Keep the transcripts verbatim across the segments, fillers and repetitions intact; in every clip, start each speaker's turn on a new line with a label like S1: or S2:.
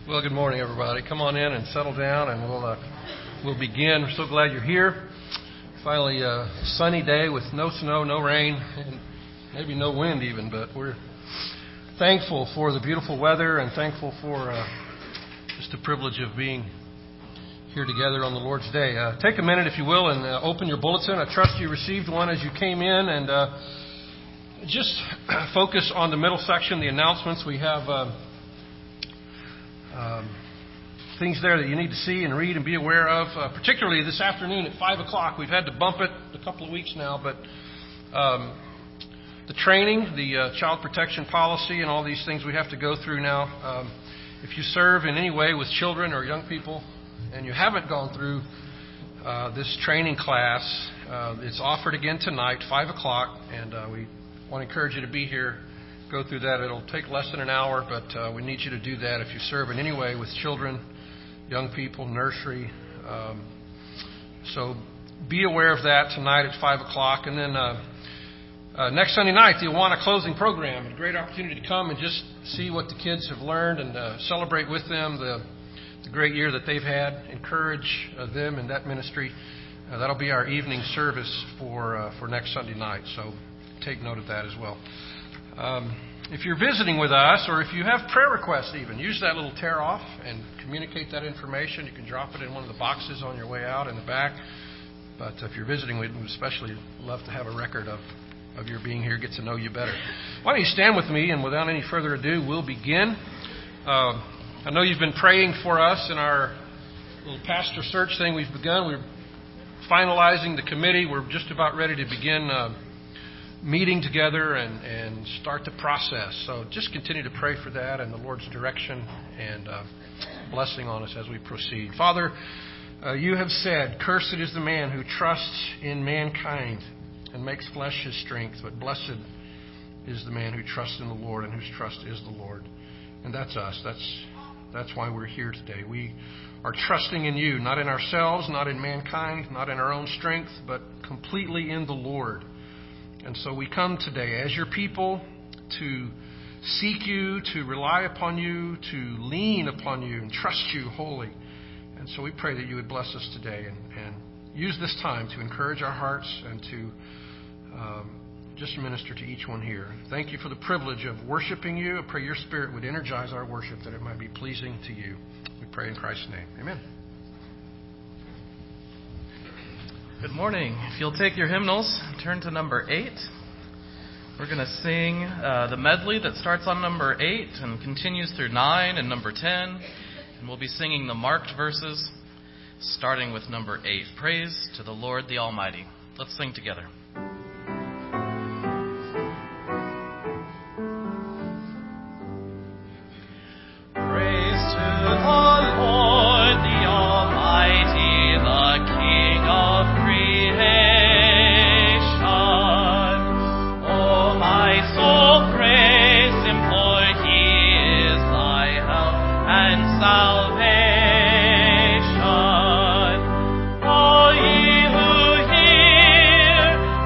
S1: Well, good morning, everybody. Come on in and settle down, and we'll uh, we'll begin. We're so glad you're here. Finally, a sunny day with no snow, no rain, and maybe no wind even. But we're thankful for the beautiful weather and thankful for uh, just the privilege of being here together on the Lord's Day. Uh, take a minute, if you will, and uh, open your bulletin. I trust you received one as you came in, and uh, just focus on the middle section, the announcements. We have Uh, Um, things there that you need to see and read and be aware of, uh, particularly this afternoon at five o'clock. We've had to bump it a couple of weeks now, but um, the training, the uh, child protection policy, and all these things we have to go through now. Um, if you serve in any way with children or young people and you haven't gone through uh, this training class, uh, it's offered again tonight, five o'clock, and uh, we want to encourage you to be here. Go through that. It'll take less than an hour, but uh, we need you to do that if you serve in any way with children, young people, nursery. Um, so be aware of that tonight at five o'clock. And then uh, uh, next Sunday night, the Awana closing program. A great opportunity to come and just see what the kids have learned and uh, celebrate with them the, the great year that they've had. Encourage uh, them in that ministry. Uh, that'll be our evening service for uh, for next Sunday night. So take note of that as well. Um, if you're visiting with us, or if you have prayer requests even, use that little tear off and communicate that information. You can drop it in one of the boxes on your way out in the back. But if you're visiting, we'd especially love to have a record of, of your being here, get to know you better. Why don't you stand with me, and without any further ado, we'll begin. Uh, I know you've been praying for us in our little pastor search thing we've begun. We're finalizing the committee. We're just about ready to begin uh, meeting together and, and start the process. So just continue to pray for that and the Lord's direction and uh, blessing on us as we proceed. Father, uh, you have said, "Cursed is the man who trusts in mankind and makes flesh his strength, but blessed is the man who trusts in the Lord and whose trust is the Lord." And that's us. That's that's why we're here today. We are trusting in you, not in ourselves, not in mankind, not in our own strength, but completely in the Lord. And so we come today as your people to seek you, to rely upon you, to lean upon you and trust you wholly. And so we pray that you would bless us today and, and use this time to encourage our hearts and to um, just minister to each one here. Thank you for the privilege of worshiping you. I pray your Spirit would energize our worship, that it might be pleasing to you. We pray in Christ's name. Amen.
S2: Good morning. If you'll take your hymnals, turn to number eight. We're going to sing uh, the medley that starts on number eight and continues through nine and number ten. And we'll be singing the marked verses starting with number eight. Praise to the Lord the Almighty. Let's sing together.
S3: Praise to the Lord the Almighty, the King of salvation. All ye who hear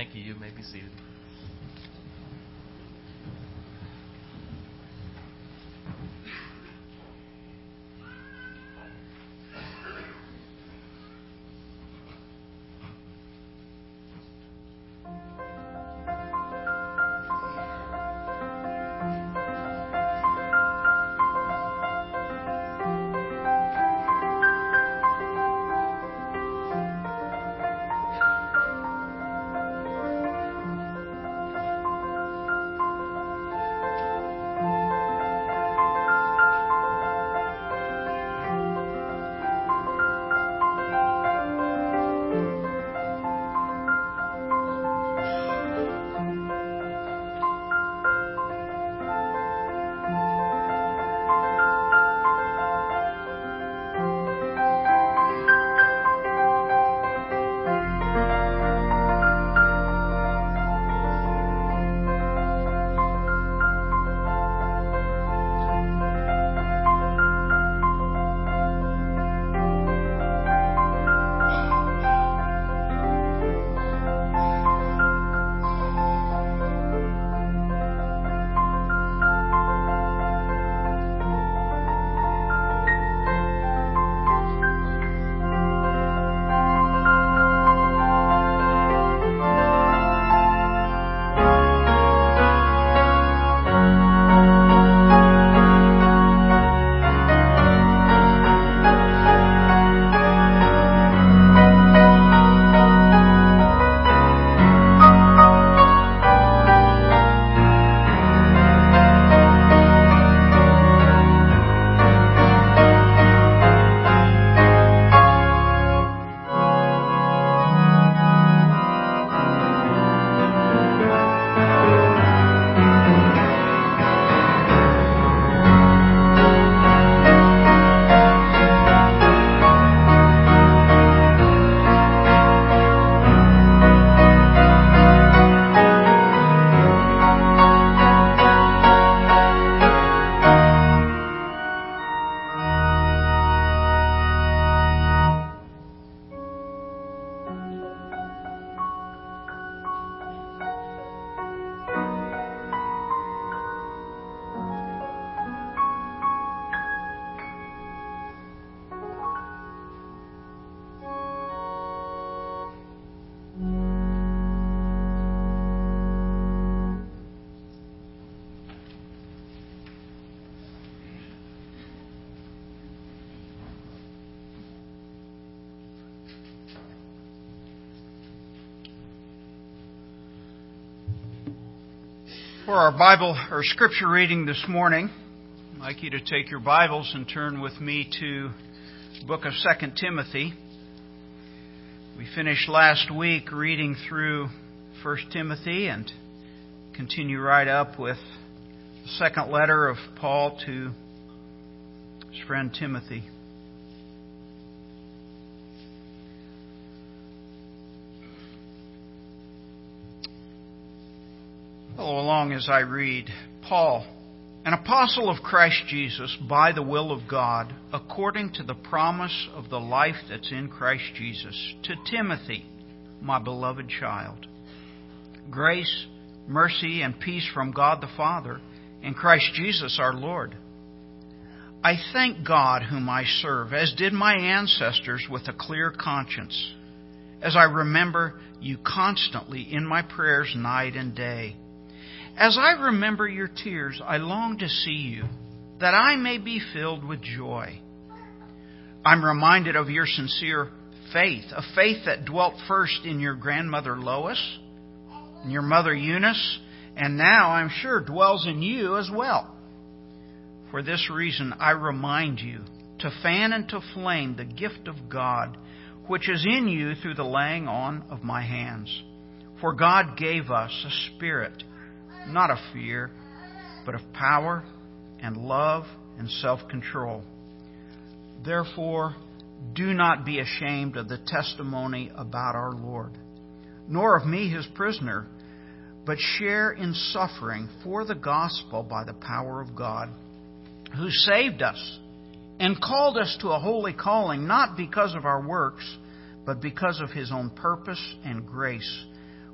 S2: Thank you. You may be seated.
S4: For our Bible or Scripture reading this morning, I'd like you to take your Bibles and turn with me to the book of Second Timothy. We finished last week reading through First Timothy and continue right up with the second letter of Paul to his friend Timothy. Follow along as I read. Paul, an apostle of Christ Jesus, by the will of God, according to the promise of the life that's in Christ Jesus, to Timothy, my beloved child. Grace, mercy, and peace from God the Father and Christ Jesus our Lord. I thank God whom I serve, as did my ancestors, with a clear conscience, as I remember you constantly in my prayers night and day. As I remember your tears, I long to see you, that I may be filled with joy. I'm reminded of your sincere faith, a faith that dwelt first in your grandmother Lois, and your mother Eunice, and now, I'm sure, dwells in you as well. For this reason, I remind you to fan into flame the gift of God, which is in you through the laying on of my hands. For God gave us a spirit, not of fear, but of power and love and self-control. Therefore, do not be ashamed of the testimony about our Lord, nor of me, his prisoner, but share in suffering for the gospel by the power of God, who saved us and called us to a holy calling, not because of our works, but because of his own purpose and grace,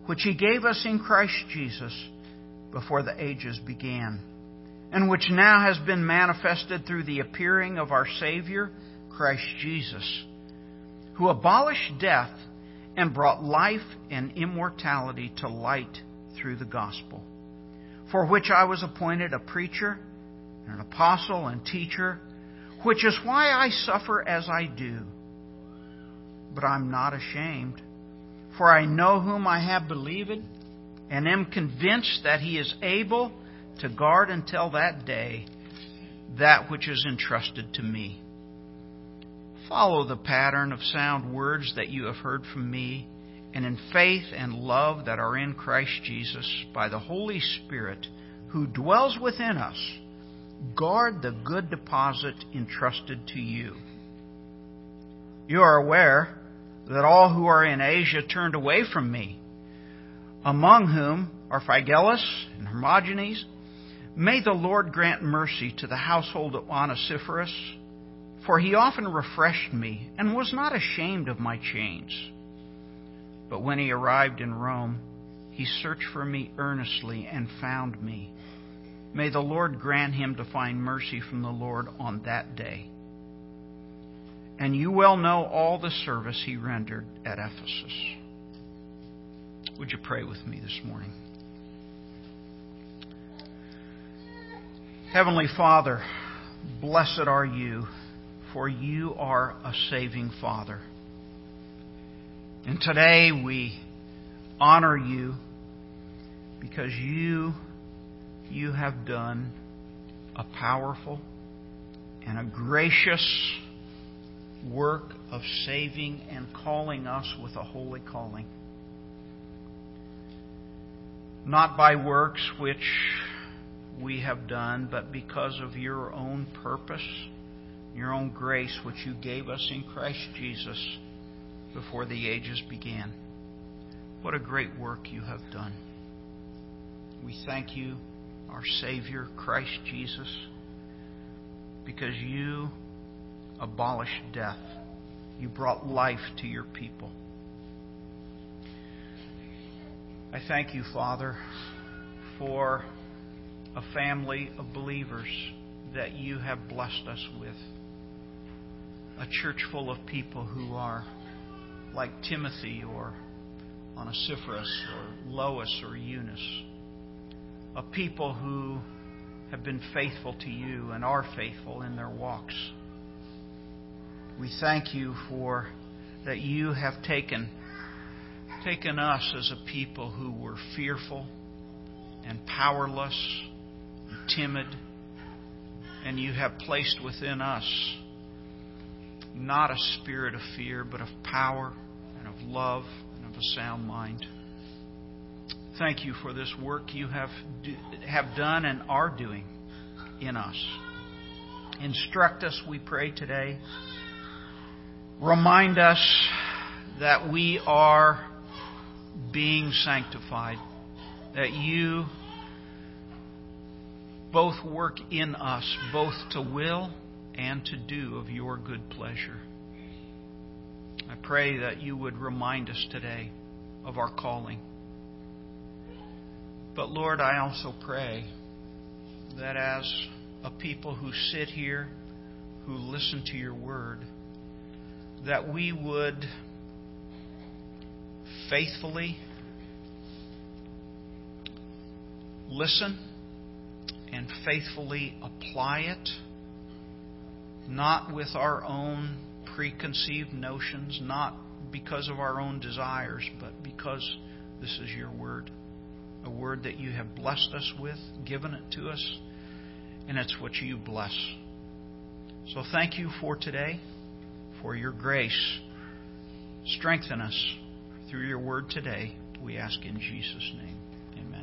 S4: which he gave us in Christ Jesus before the ages began, and which now has been manifested through the appearing of our Savior, Christ Jesus, who abolished death and brought life and immortality to light through the gospel, for which I was appointed a preacher, and an apostle and teacher, which is why I suffer as I do. But I'm not ashamed, for I know whom I have believed, and am convinced that he is able to guard until that day that which is entrusted to me. Follow the pattern of sound words that you have heard from me, and in faith and love that are in Christ Jesus, by the Holy Spirit who dwells within us, guard the good deposit entrusted to you. You are aware that all who are in Asia turned away from me, among whom are Phygellus and Hermogenes. May the Lord grant mercy to the household of Onesiphorus, for he often refreshed me and was not ashamed of my chains. But when he arrived in Rome, he searched for me earnestly and found me. May the Lord grant him to find mercy from the Lord on that day. And you well know all the service he rendered at Ephesus. Would you pray with me this morning? Heavenly Father, blessed are you, for you are a saving Father. And today we honor you because you, you have done a powerful and a gracious work of saving and calling us with a holy calling. Not by works which we have done, but because of your own purpose, your own grace, which you gave us in Christ Jesus before the ages began. What a great work you have done. We thank you, our Savior, Christ Jesus, because you abolished death. You brought life to your people. I thank you, Father, for a family of believers that you have blessed us with. A church full of people who are like Timothy or Onesiphorus or Lois or Eunice. A people who have been faithful to you and are faithful in their walks. We thank you for that you have taken taken us as a people who were fearful and powerless and timid, and you have placed within us not a spirit of fear, but of power and of love and of a sound mind. Thank you for this work you have do, have done and are doing in us. Instruct us, we pray today. Remind us that we are being sanctified, that you both work in us, both to will and to do of your good pleasure. I pray that you would remind us today of our calling. But Lord, I also pray that as a people who sit here, who listen to your word, that we would faithfully listen and faithfully apply it, not with our own preconceived notions, not because of our own desires, but because this is your word. A word that you have blessed us with, given it to us, and it's what you bless. So thank you for today, for your grace. Strengthen us through your word today, we ask in Jesus' name. Amen.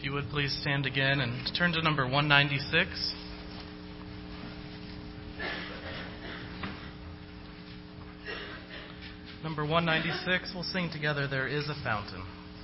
S2: you would please stand again and turn to number one ninety-six. Number one ninety-six, we'll sing together, There Is a Fountain.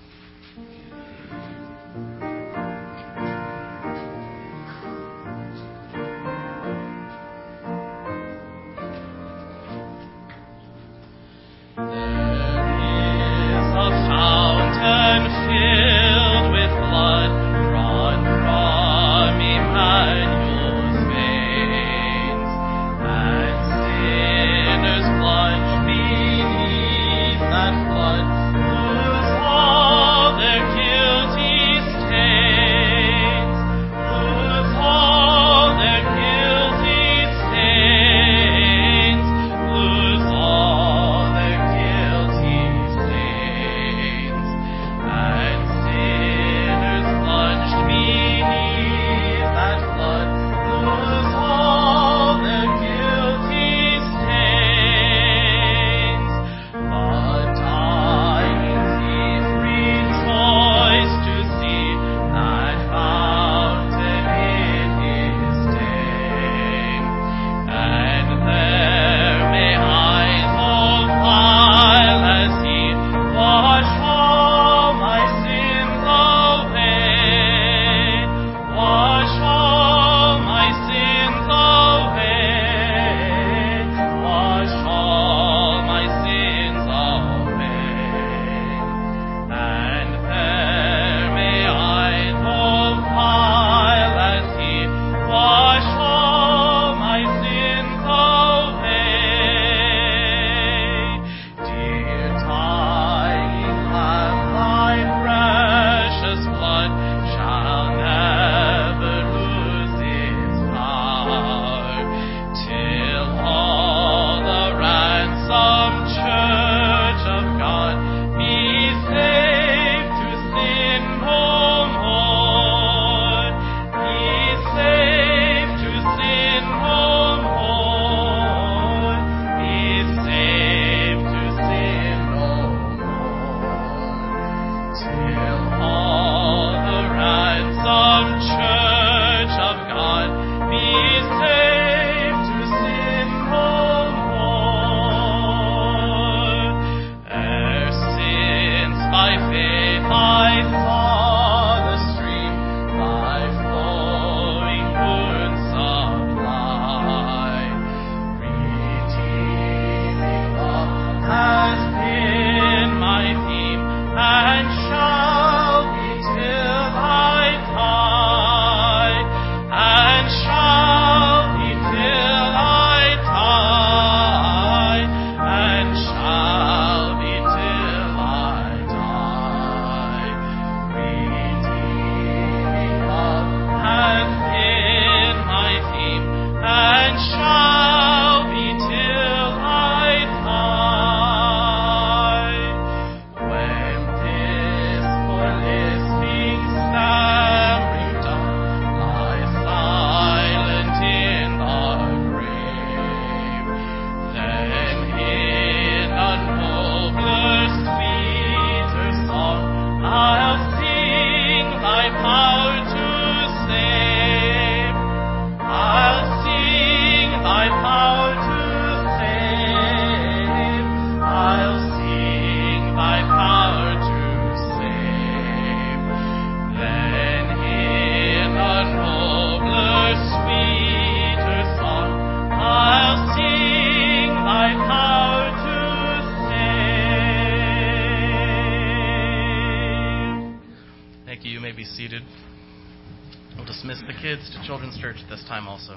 S2: Kids to Children's Church at this time also.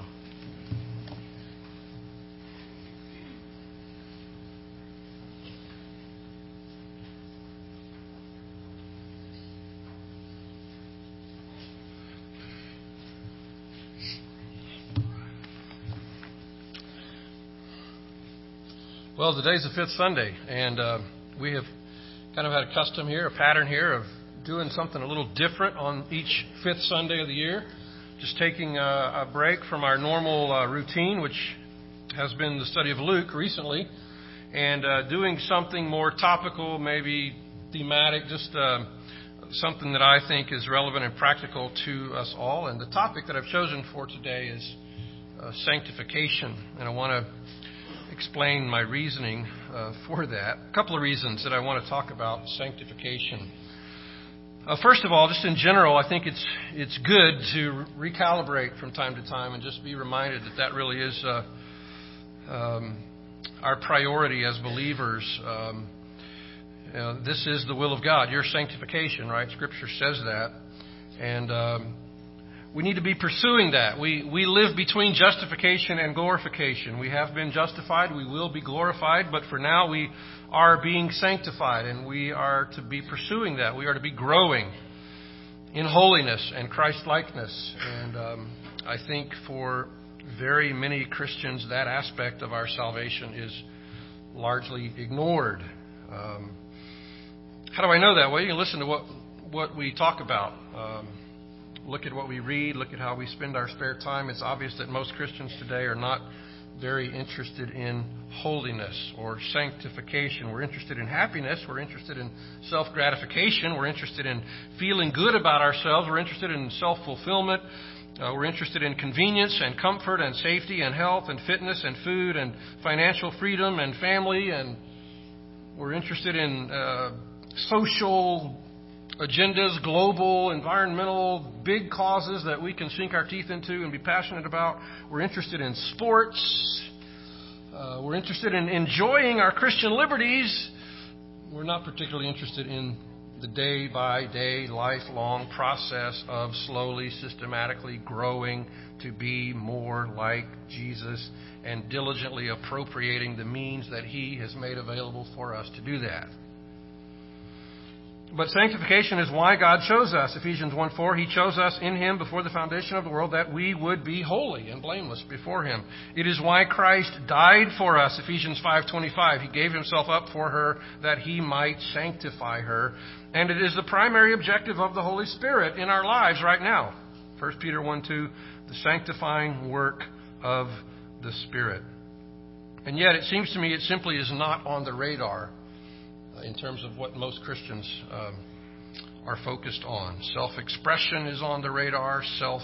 S1: Well, today's the fifth Sunday, and uh, we have kind of had a custom here, a pattern here of doing something a little different on each fifth Sunday of the year. Just taking a, a break from our normal uh, routine, which has been the study of Luke recently, and uh, doing something more topical, maybe thematic, just uh, something that I think is relevant and practical to us all. And the topic that I've chosen for today is uh, sanctification. And I want to explain my reasoning uh, for that. A couple of reasons that I want to talk about sanctification. Uh, first of all, just in general, I think it's it's good to recalibrate from time to time and just be reminded that that really is uh, um, our priority as believers. Um, you know, this is the will of God, your sanctification, right? Scripture says that. And um, we need to be pursuing that. We we live between justification and glorification. We have been justified. We will be glorified. But for now, we are being sanctified. And we are to be pursuing that. We are to be growing in holiness and Christ-likeness. And um, I think for very many Christians, that aspect of our salvation is largely ignored. Um, how do I know that? Well, you can listen to what, what we talk about. Um, Look at what we read. Look at how we spend our spare time. It's obvious that most Christians today are not very interested in holiness or sanctification. We're interested in happiness. We're interested in self-gratification. We're interested in feeling good about ourselves. We're interested in self-fulfillment. Uh, we're interested in convenience and comfort and safety and health and fitness and food and financial freedom and family. And we're interested in uh, social agendas, global, environmental, big causes that we can sink our teeth into and be passionate about. We're interested in sports. Uh, we're interested in enjoying our Christian liberties. We're not particularly interested in the day-by-day, lifelong process of slowly, systematically growing to be more like Jesus and diligently appropriating the means that He has made available for us to do that. But sanctification is why God chose us. Ephesians one four, He chose us in Him before the foundation of the world that we would be holy and blameless before Him. It is why Christ died for us. Ephesians five twenty-five, He gave Himself up for her that He might sanctify her. And it is the primary objective of the Holy Spirit in our lives right now. First Peter one two, the sanctifying work of the Spirit. And yet it seems to me it simply is not on the radar in terms of what most Christians um, are focused on. Self-expression is on the radar,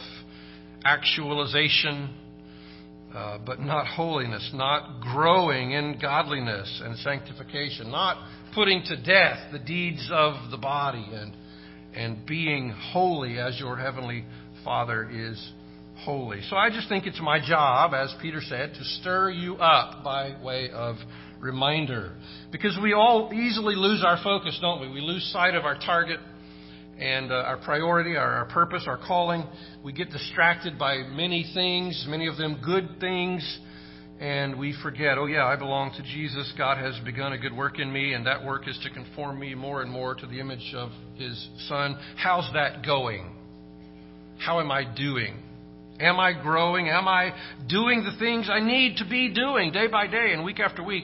S1: self-actualization, uh, but not holiness, not growing in godliness and sanctification, not putting to death the deeds of the body and, and being holy as your heavenly Father is holy. So I just think it's my job, as Peter said, to stir you up by way of reminder. Because we all easily lose our focus, don't we? We lose sight of our target and uh, our priority, our, our purpose, our calling. We get distracted by many things, many of them good things, and we forget, oh yeah, I belong to Jesus. God has begun a good work in me, and that work is to conform me more and more to the image of His Son. How's that going? How am I doing? Am I growing? Am I doing the things I need to be doing day by day and week after week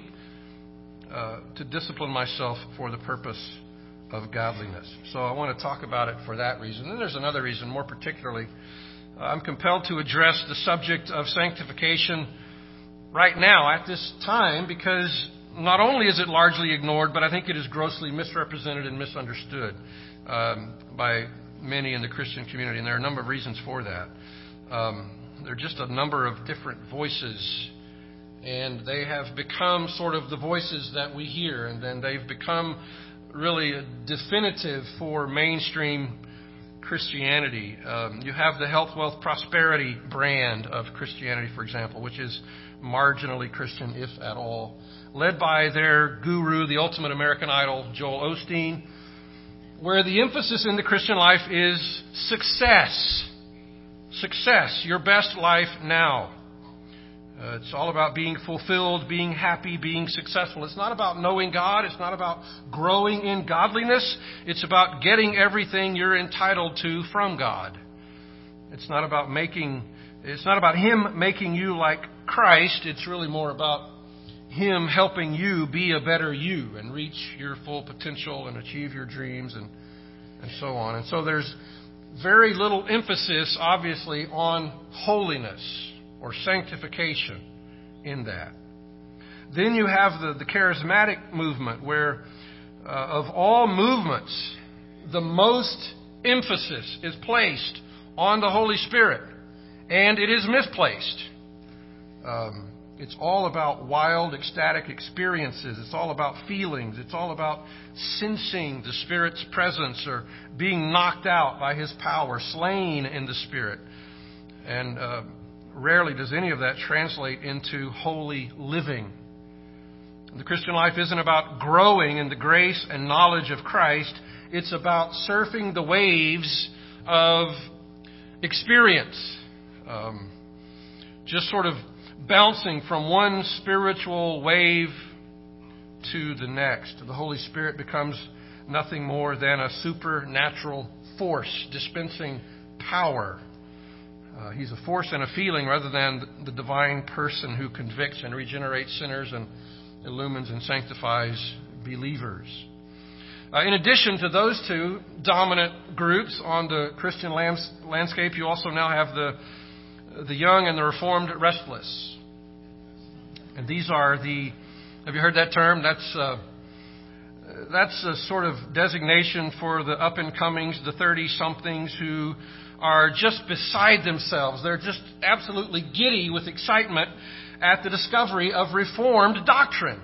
S1: uh, to discipline myself for the purpose of godliness? So I want to talk about it for that reason. And there's another reason, more particularly. Uh, I'm compelled to address the subject of sanctification right now at this time because not only is it largely ignored, but I think it is grossly misrepresented and misunderstood um, by many in the Christian community. And there are a number of reasons for that. Um, there are just a number of different voices, and they have become sort of the voices that we hear, and then they've become really definitive for mainstream Christianity. Um, you have the health, wealth, prosperity brand of Christianity, for example, which is marginally Christian, if at all, led by their guru, the ultimate American Idol, Joel Osteen, where the emphasis in the Christian life is success. Success, your best life now. Uh, it's all about being fulfilled, being happy, being successful. It's not about knowing God. It's not about growing in godliness. It's about getting everything you're entitled to from God. It's not about making, it's not about Him making you like Christ. It's really more about Him helping you be a better you and reach your full potential and achieve your dreams and, and so on. And so there's very little emphasis, obviously, on holiness or sanctification in that. Then you have the, the charismatic movement where, uh, of all movements, the most emphasis is placed on the Holy Spirit, and it is misplaced. Um, it's all about wild, ecstatic experiences. It's all about feelings. It's all about sensing the Spirit's presence or being knocked out by His power, slain in the Spirit. And uh, rarely does any of that translate into holy living. The Christian life isn't about growing in the grace and knowledge of Christ. It's about surfing the waves of experience. Um, just sort of bouncing from one spiritual wave to the next. The Holy Spirit becomes nothing more than a supernatural force dispensing power. Uh, he's a force and a feeling rather than the divine person who convicts and regenerates sinners and illumines and sanctifies believers. Uh, in addition to those two dominant groups on the Christian lands- landscape, you also now have the the young and the reformed restless. And these are the, have you heard that term? That's uh, that's a sort of designation for the up-and-comings, the thirty-somethings who are just beside themselves. They're just absolutely giddy with excitement at the discovery of Reformed doctrine.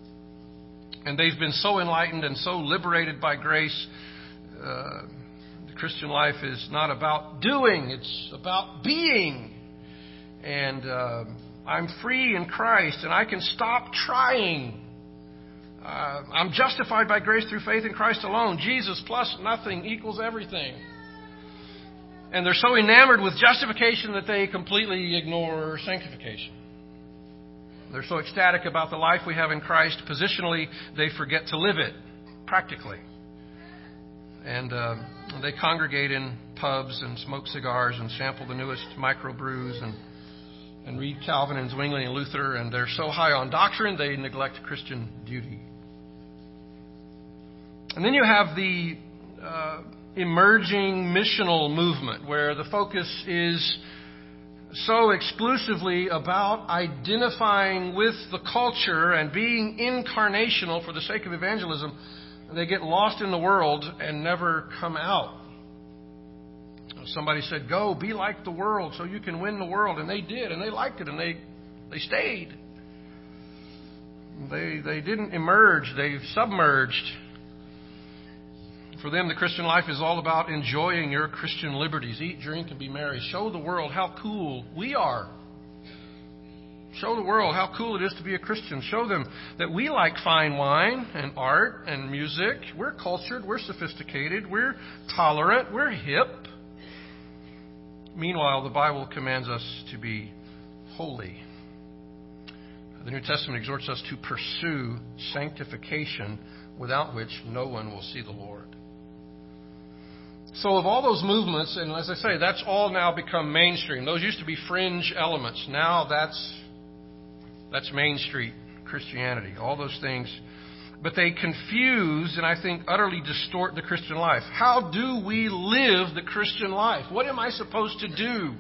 S1: And they've been so enlightened and so liberated by grace. Uh, the Christian life is not about doing, it's about being. And uh, I'm free in Christ, and I can stop trying. Uh, I'm justified by grace through faith in Christ alone. Jesus plus nothing equals everything. And they're so enamored with justification that they completely ignore sanctification. They're so ecstatic about the life we have in Christ, positionally, they forget to live it, practically. And uh, they congregate in pubs and smoke cigars and sample the newest microbrews and and read Calvin and Zwingli and Luther, and they're so high on doctrine, they neglect Christian duty. And then you have the uh, emerging missional movement, where the focus is so exclusively about identifying with the culture and being incarnational for the sake of evangelism. They get lost in the world and never come out. Somebody said, go, be like the world so you can win the world. And they did, and they liked it, and they they stayed. They they didn't emerge, they submerged. For them, the Christian life is all about enjoying your Christian liberties. Eat, drink, and be merry. Show the world how cool we are. Show the world how cool it is to be a Christian. Show them that we like fine wine and art and music. We're cultured, we're sophisticated, we're tolerant, we're hip. Meanwhile, the Bible commands us to be holy. The New Testament exhorts us to pursue sanctification, without which no one will see the Lord. So of all those movements, and as I say, that's all now become mainstream. Those used to be fringe elements. Now that's that's Main Street Christianity. All those things. But they confuse and I think utterly distort the Christian life. How do we live the Christian life? What am I supposed to do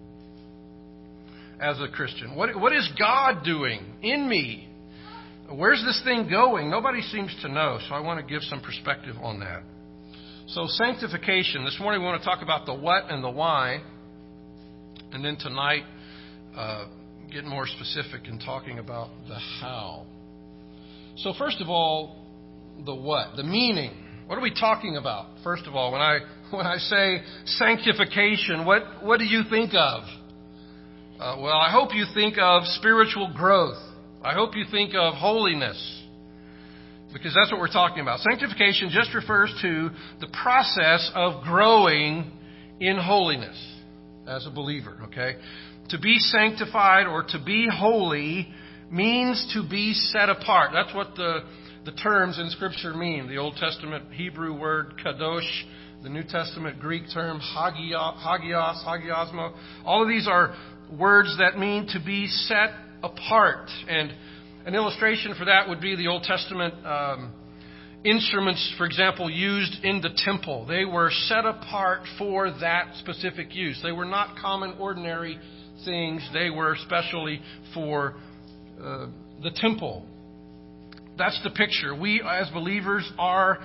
S1: as a Christian? What, what is God doing in me? Where's this thing going? Nobody seems to know, so I want to give some perspective on that. So sanctification. This morning we want to talk about the what and the why. And then tonight, uh, get more specific in talking about the how. So first of all, the what, the meaning. What are we talking about? First of all, when I when I say sanctification, what, what do you think of? Uh, well, I hope you think of spiritual growth. I hope you think of holiness, because that's what we're talking about. Sanctification just refers to the process of growing in holiness as a believer, okay? To be sanctified or to be holy means to be set apart. That's what the, the terms in Scripture mean. The Old Testament Hebrew word kadosh, the New Testament Greek term hagios, hagios, hagiosmo. All of these are words that mean to be set apart. And an illustration for that would be the Old Testament um, instruments, for example, used in the temple. They were set apart for that specific use. They were not common, ordinary things. They were specially for Uh, the temple. That's the picture. We as believers are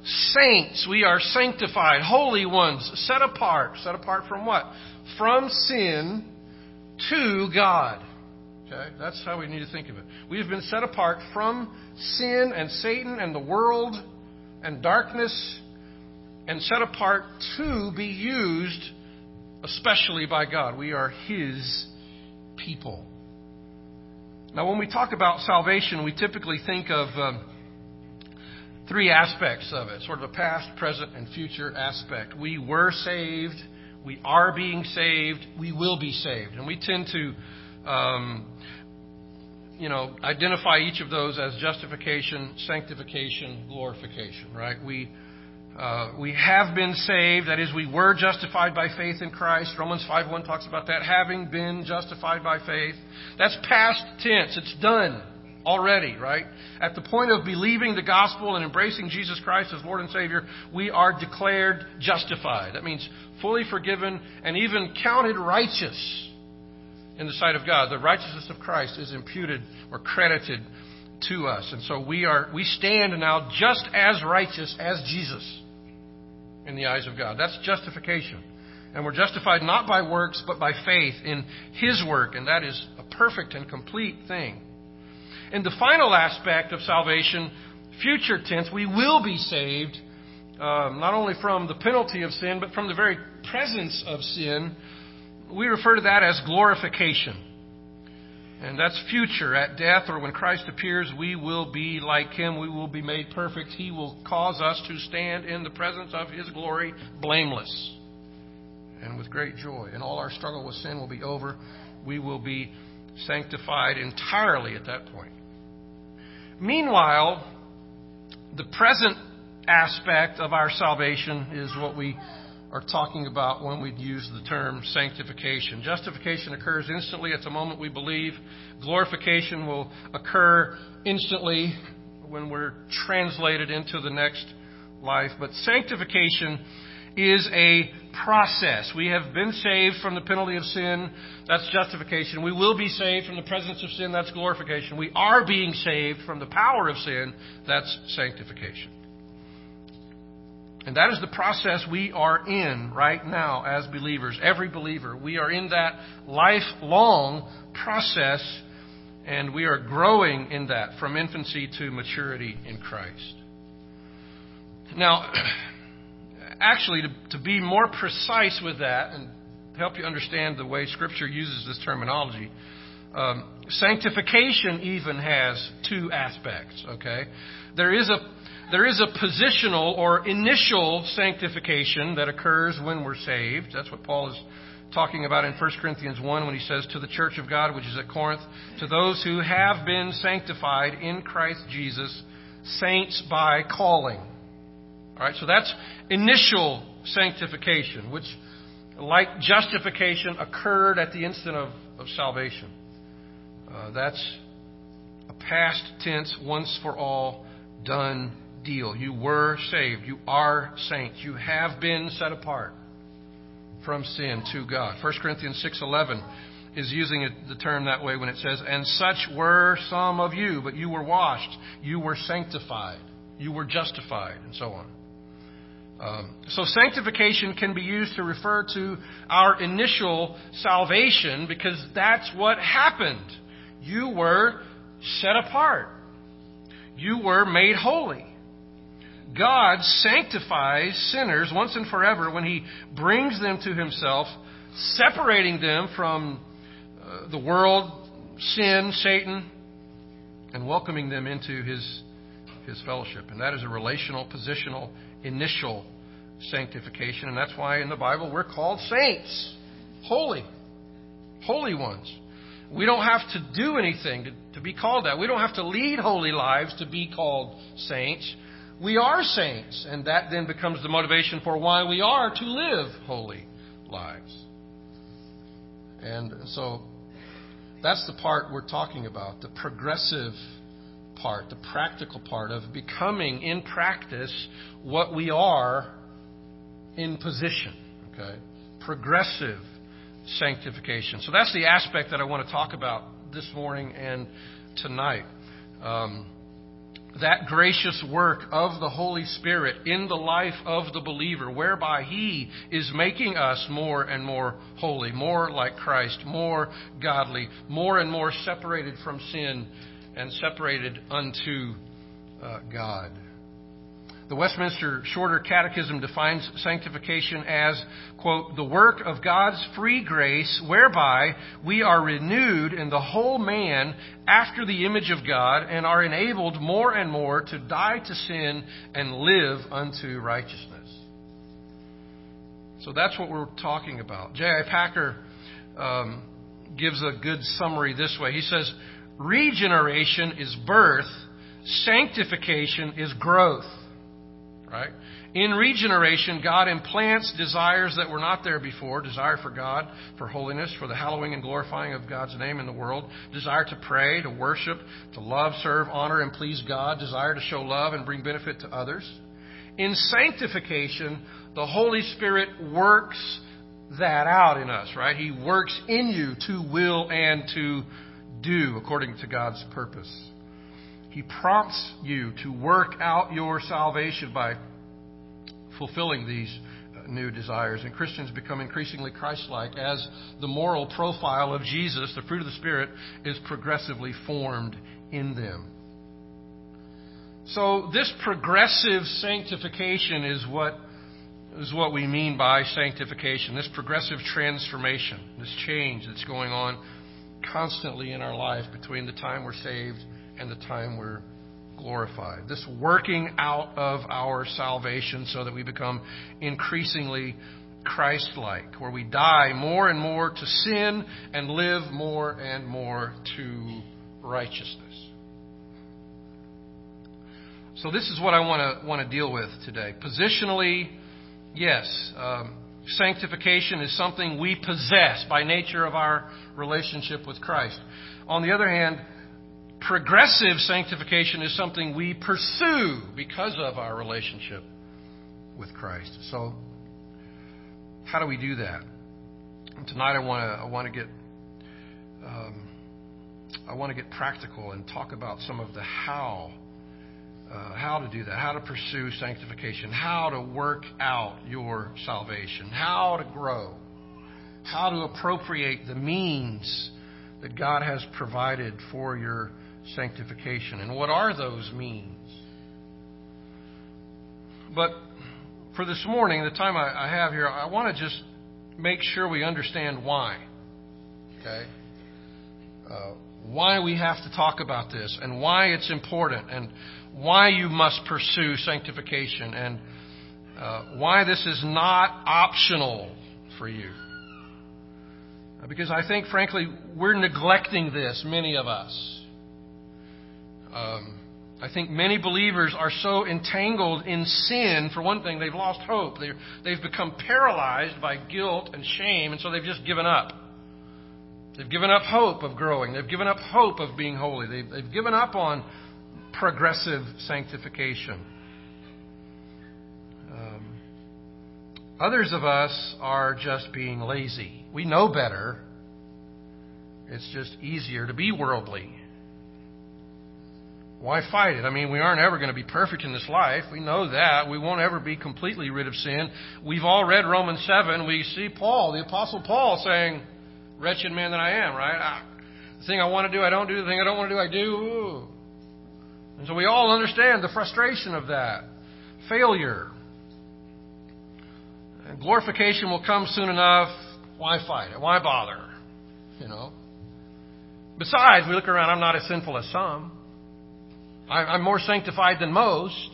S1: saints. We are sanctified, holy ones, set apart. Set apart from what? From sin to God. Okay, that's how we need to think of it. We have been set apart from sin and Satan and the world and darkness, and set apart to be used especially by God. We are His people. Now, when we talk about salvation, we typically think of um, three aspects of it, sort of a past, present, and future aspect. We were saved, we are being saved, we will be saved. And we tend to um, you know, identify each of those as justification, sanctification, glorification, right? We uh, we have been saved. That is, we were justified by faith in Christ. Romans five one talks about that, having been justified by faith. That's past tense. It's done already, right? At the point of believing the gospel and embracing Jesus Christ as Lord and Savior, we are declared justified. That means fully forgiven and even counted righteous in the sight of God. The righteousness of Christ is imputed or credited to us. And so we are we stand now just as righteous as Jesus in the eyes of God. That's justification. And we're justified not by works, but by faith in His work. And that is a perfect and complete thing. In the final aspect of salvation, future tense, we will be saved, um, not only from the penalty of sin, but from the very presence of sin. We refer to that as glorification. And that's future. At death or when Christ appears, we will be like Him. We will be made perfect. He will cause us to stand in the presence of His glory blameless and with great joy. And all our struggle with sin will be over. We will be sanctified entirely at that point. Meanwhile, the present aspect of our salvation is what we are talking about when we use the term sanctification. Justification occurs instantly at the moment we believe. Glorification will occur instantly when we're translated into the next life. But sanctification is a process. We have been saved from the penalty of sin. That's justification. We will be saved from the presence of sin. That's glorification. We are being saved from the power of sin. That's sanctification. And that is the process we are in right now as believers. Every believer. We are in that lifelong process, and we are growing in that from infancy to maturity in Christ. Now, actually, to, to be more precise with that and help you understand the way Scripture uses this terminology, um, sanctification even has two aspects, okay? There is a There is a positional or initial sanctification that occurs when we're saved. That's what Paul is talking about in First Corinthians one when he says, to the church of God, which is at Corinth, to those who have been sanctified in Christ Jesus, saints by calling. All right, so that's initial sanctification, which, like justification, occurred at the instant of, of salvation. Uh, that's a past tense, once for all, done deal. You were saved. You are saints. You have been set apart from sin to God. First Corinthians six eleven is using it, the term that way when it says, and such were some of you, but you were washed, you were sanctified, you were justified, and so on. Um, so sanctification can be used to refer to our initial salvation because that's what happened. You were set apart. You were made holy. God sanctifies sinners once and forever when He brings them to Himself, separating them from uh, the world, sin, Satan, and welcoming them into His, His fellowship. And that is a relational, positional, initial sanctification. And that's why in the Bible we're called saints, holy, holy ones. We don't have to do anything to, to be called that. We don't have to lead holy lives to be called saints. We are saints, and that then becomes the motivation for why we are to live holy lives. And so that's the part we're talking about, the progressive part, the practical part of becoming in practice what we are in position. Okay? Progressive sanctification. So that's the aspect that I want to talk about this morning and tonight. Um, that gracious work of the Holy Spirit in the life of the believer, whereby He is making us more and more holy, more like Christ, more godly, more and more separated from sin and separated unto uh, God. The Westminster Shorter Catechism defines sanctification as, quote, the work of God's free grace whereby we are renewed in the whole man after the image of God and are enabled more and more to die to sin and live unto righteousness. So that's what we're talking about. J I Packer um, gives a good summary this way. He says, regeneration is birth, sanctification is growth. Right? In regeneration, God implants desires that were not there before. Desire for God, for holiness, for the hallowing and glorifying of God's name in the world. Desire to pray, to worship, to love, serve, honor, and please God. Desire to show love and bring benefit to others. In sanctification, the Holy Spirit works that out in us, right? He works in you to will and to do according to God's purpose. He prompts you to work out your salvation by fulfilling these new desires. And Christians become increasingly Christ-like as the moral profile of Jesus, the fruit of the Spirit, is progressively formed in them. So this progressive sanctification is what is what we mean by sanctification. This progressive transformation, this change that's going on constantly in our life between the time we're saved and the time we're glorified. This working out of our salvation so that we become increasingly Christ-like, where we die more and more to sin and live more and more to righteousness. So this is what I want to want to deal with today. Positionally, yes, um, sanctification is something we possess by nature of our relationship with Christ. On the other hand, progressive sanctification is something we pursue because of our relationship with Christ. So, how do we do that? And tonight, I want to I want to get um, I want to get practical and talk about some of the how uh, how to do that, how to pursue sanctification, how to work out your salvation, how to grow, how to appropriate the means that God has provided for your sanctification. And what are those means? But for this morning, the time I, I have here, I want to just make sure we understand why. Okay? Uh, why we have to talk about this, and why it's important, and why you must pursue sanctification, and uh, why this is not optional for you. Because I think, frankly, we're neglecting this, many of us. Um, I think many believers are so entangled in sin. For one thing, they've lost hope. They're, they've become paralyzed by guilt and shame, and so they've just given up. They've given up hope of growing. They've given up hope of being holy. They've, they've given up on progressive sanctification. Um, others of us are just being lazy. We know better. It's just easier to be worldly. Why fight it? I mean, we aren't ever going to be perfect in this life. We know that. We won't ever be completely rid of sin. We've all read Romans seven. We see Paul, the Apostle Paul, saying, wretched man that I am, right? Ah, the thing I want to do, I don't do. The thing I don't want to do, I do. Ooh. And so we all understand the frustration of that. Failure. And glorification will come soon enough. Why fight it? Why bother? You know? Besides, we look around, I'm not as sinful as some. I'm more sanctified than most.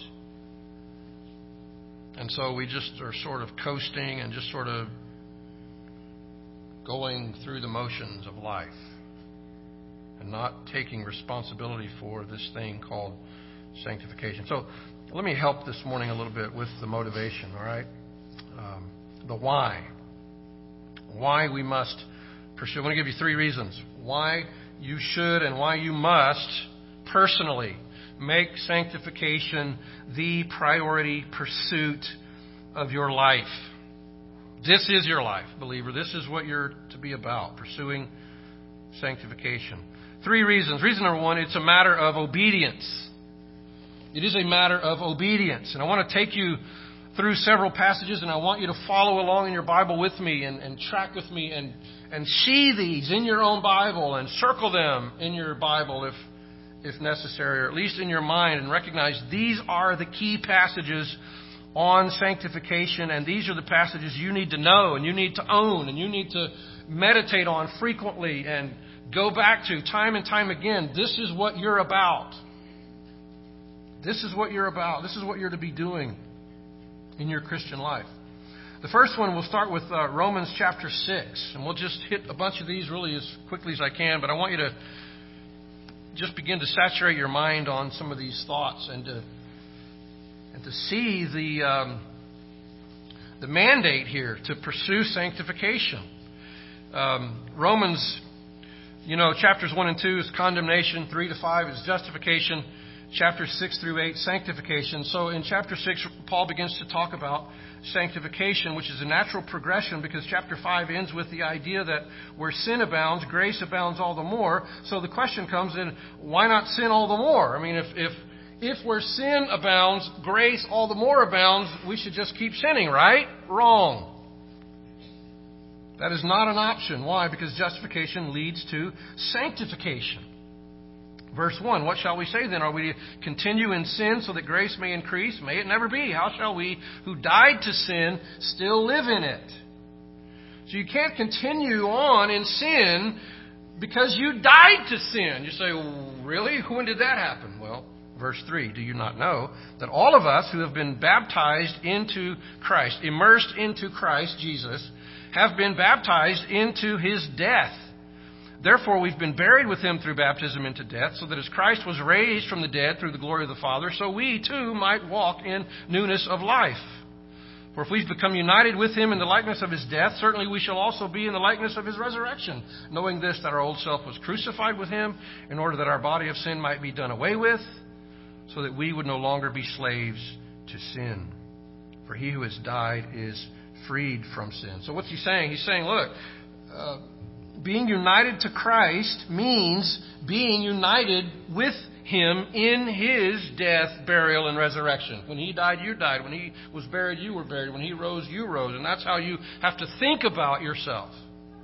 S1: And so we just are sort of coasting and just sort of going through the motions of life and not taking responsibility for this thing called sanctification. So let me help this morning a little bit with the motivation, all right? Um, the why. Why we must pursue. I want to give you three reasons why you should and why you must personally make sanctification the priority pursuit of your life. This is your life, believer. This is what you're to be about, pursuing sanctification. Three reasons. Reason number one, it's a matter of obedience. It is a matter of obedience. And I want to take you through several passages, and I want you to follow along in your Bible with me and, and track with me and, and see these in your own Bible and circle them in your Bible if if necessary, or at least in your mind, and recognize these are the key passages on sanctification, and these are the passages you need to know and you need to own and you need to meditate on frequently and go back to time and time again. This is what you're about. This is what you're about. This is what you're to be doing in your Christian life. The first one, we'll start with uh, Romans chapter six, and we'll just hit a bunch of these really as quickly as I can, but I want you to just begin to saturate your mind on some of these thoughts and to and to see the um, the mandate here to pursue sanctification. Um, Romans, you know, chapters one and two is condemnation, three to five is justification, chapters six through eight, sanctification. So in chapter six, Paul begins to talk about sanctification, which is a natural progression because chapter five ends with the idea that where sin abounds, grace abounds all the more. So the question comes in, why not sin all the more? I mean, if if if where sin abounds, grace all the more abounds, we should just keep sinning, right? Wrong. That is not an option. Why? Because justification leads to sanctification. Verse one, what shall we say then? Are we to continue in sin so that grace may increase? May it never be. How shall we who died to sin still live in it? So you can't continue on in sin because you died to sin. You say, well, really? When did that happen? Well, verse three, do you not know that all of us who have been baptized into Christ, immersed into Christ Jesus, have been baptized into His death? Therefore, we've been buried with Him through baptism into death, so that as Christ was raised from the dead through the glory of the Father, so we too might walk in newness of life. For if we've become united with Him in the likeness of His death, certainly we shall also be in the likeness of His resurrection, knowing this, that our old self was crucified with Him, in order that our body of sin might be done away with, so that we would no longer be slaves to sin. For he who has died is freed from sin. So what's he saying? He's saying, look, uh, being united to Christ means being united with Him in His death, burial, and resurrection. When He died, you died. When He was buried, you were buried. When He rose, you rose. And that's how you have to think about yourself.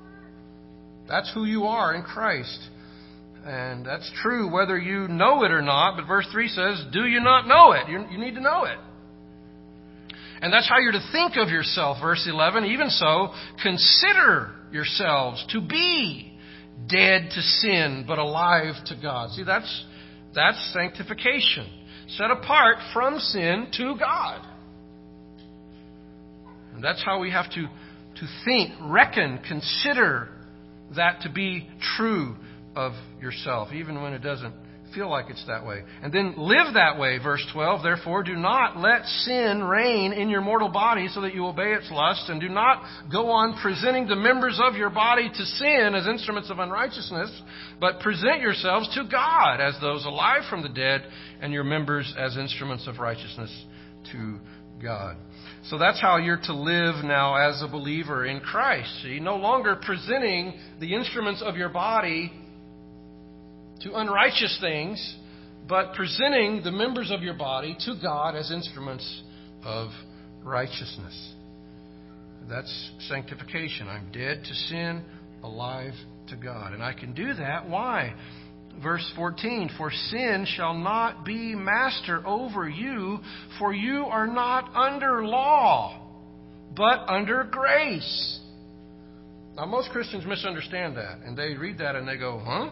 S1: That's who you are in Christ. And that's true whether you know it or not. But verse three says, do you not know it? You, you need to know it. And that's how you're to think of yourself. Verse eleven, even so, consider yourselves to be dead to sin, but alive to God. See, that's that's sanctification. Set apart from sin to God. And that's how we have to, to think, reckon, consider that to be true of yourself, even when it doesn't feel like it's that way. And then live that way, verse twelve. Therefore, do not let sin reign in your mortal body so that you obey its lusts, and do not go on presenting the members of your body to sin as instruments of unrighteousness, but present yourselves to God as those alive from the dead, and your members as instruments of righteousness to God. So that's how you're to live now as a believer in Christ. See, no longer presenting the instruments of your body to unrighteous things, but presenting the members of your body to God as instruments of righteousness. That's sanctification. I'm dead to sin, alive to God. And I can do that. Why? Verse fourteen, for sin shall not be master over you, for you are not under law, but under grace. Now, most Christians misunderstand that, and they read that and they go, huh?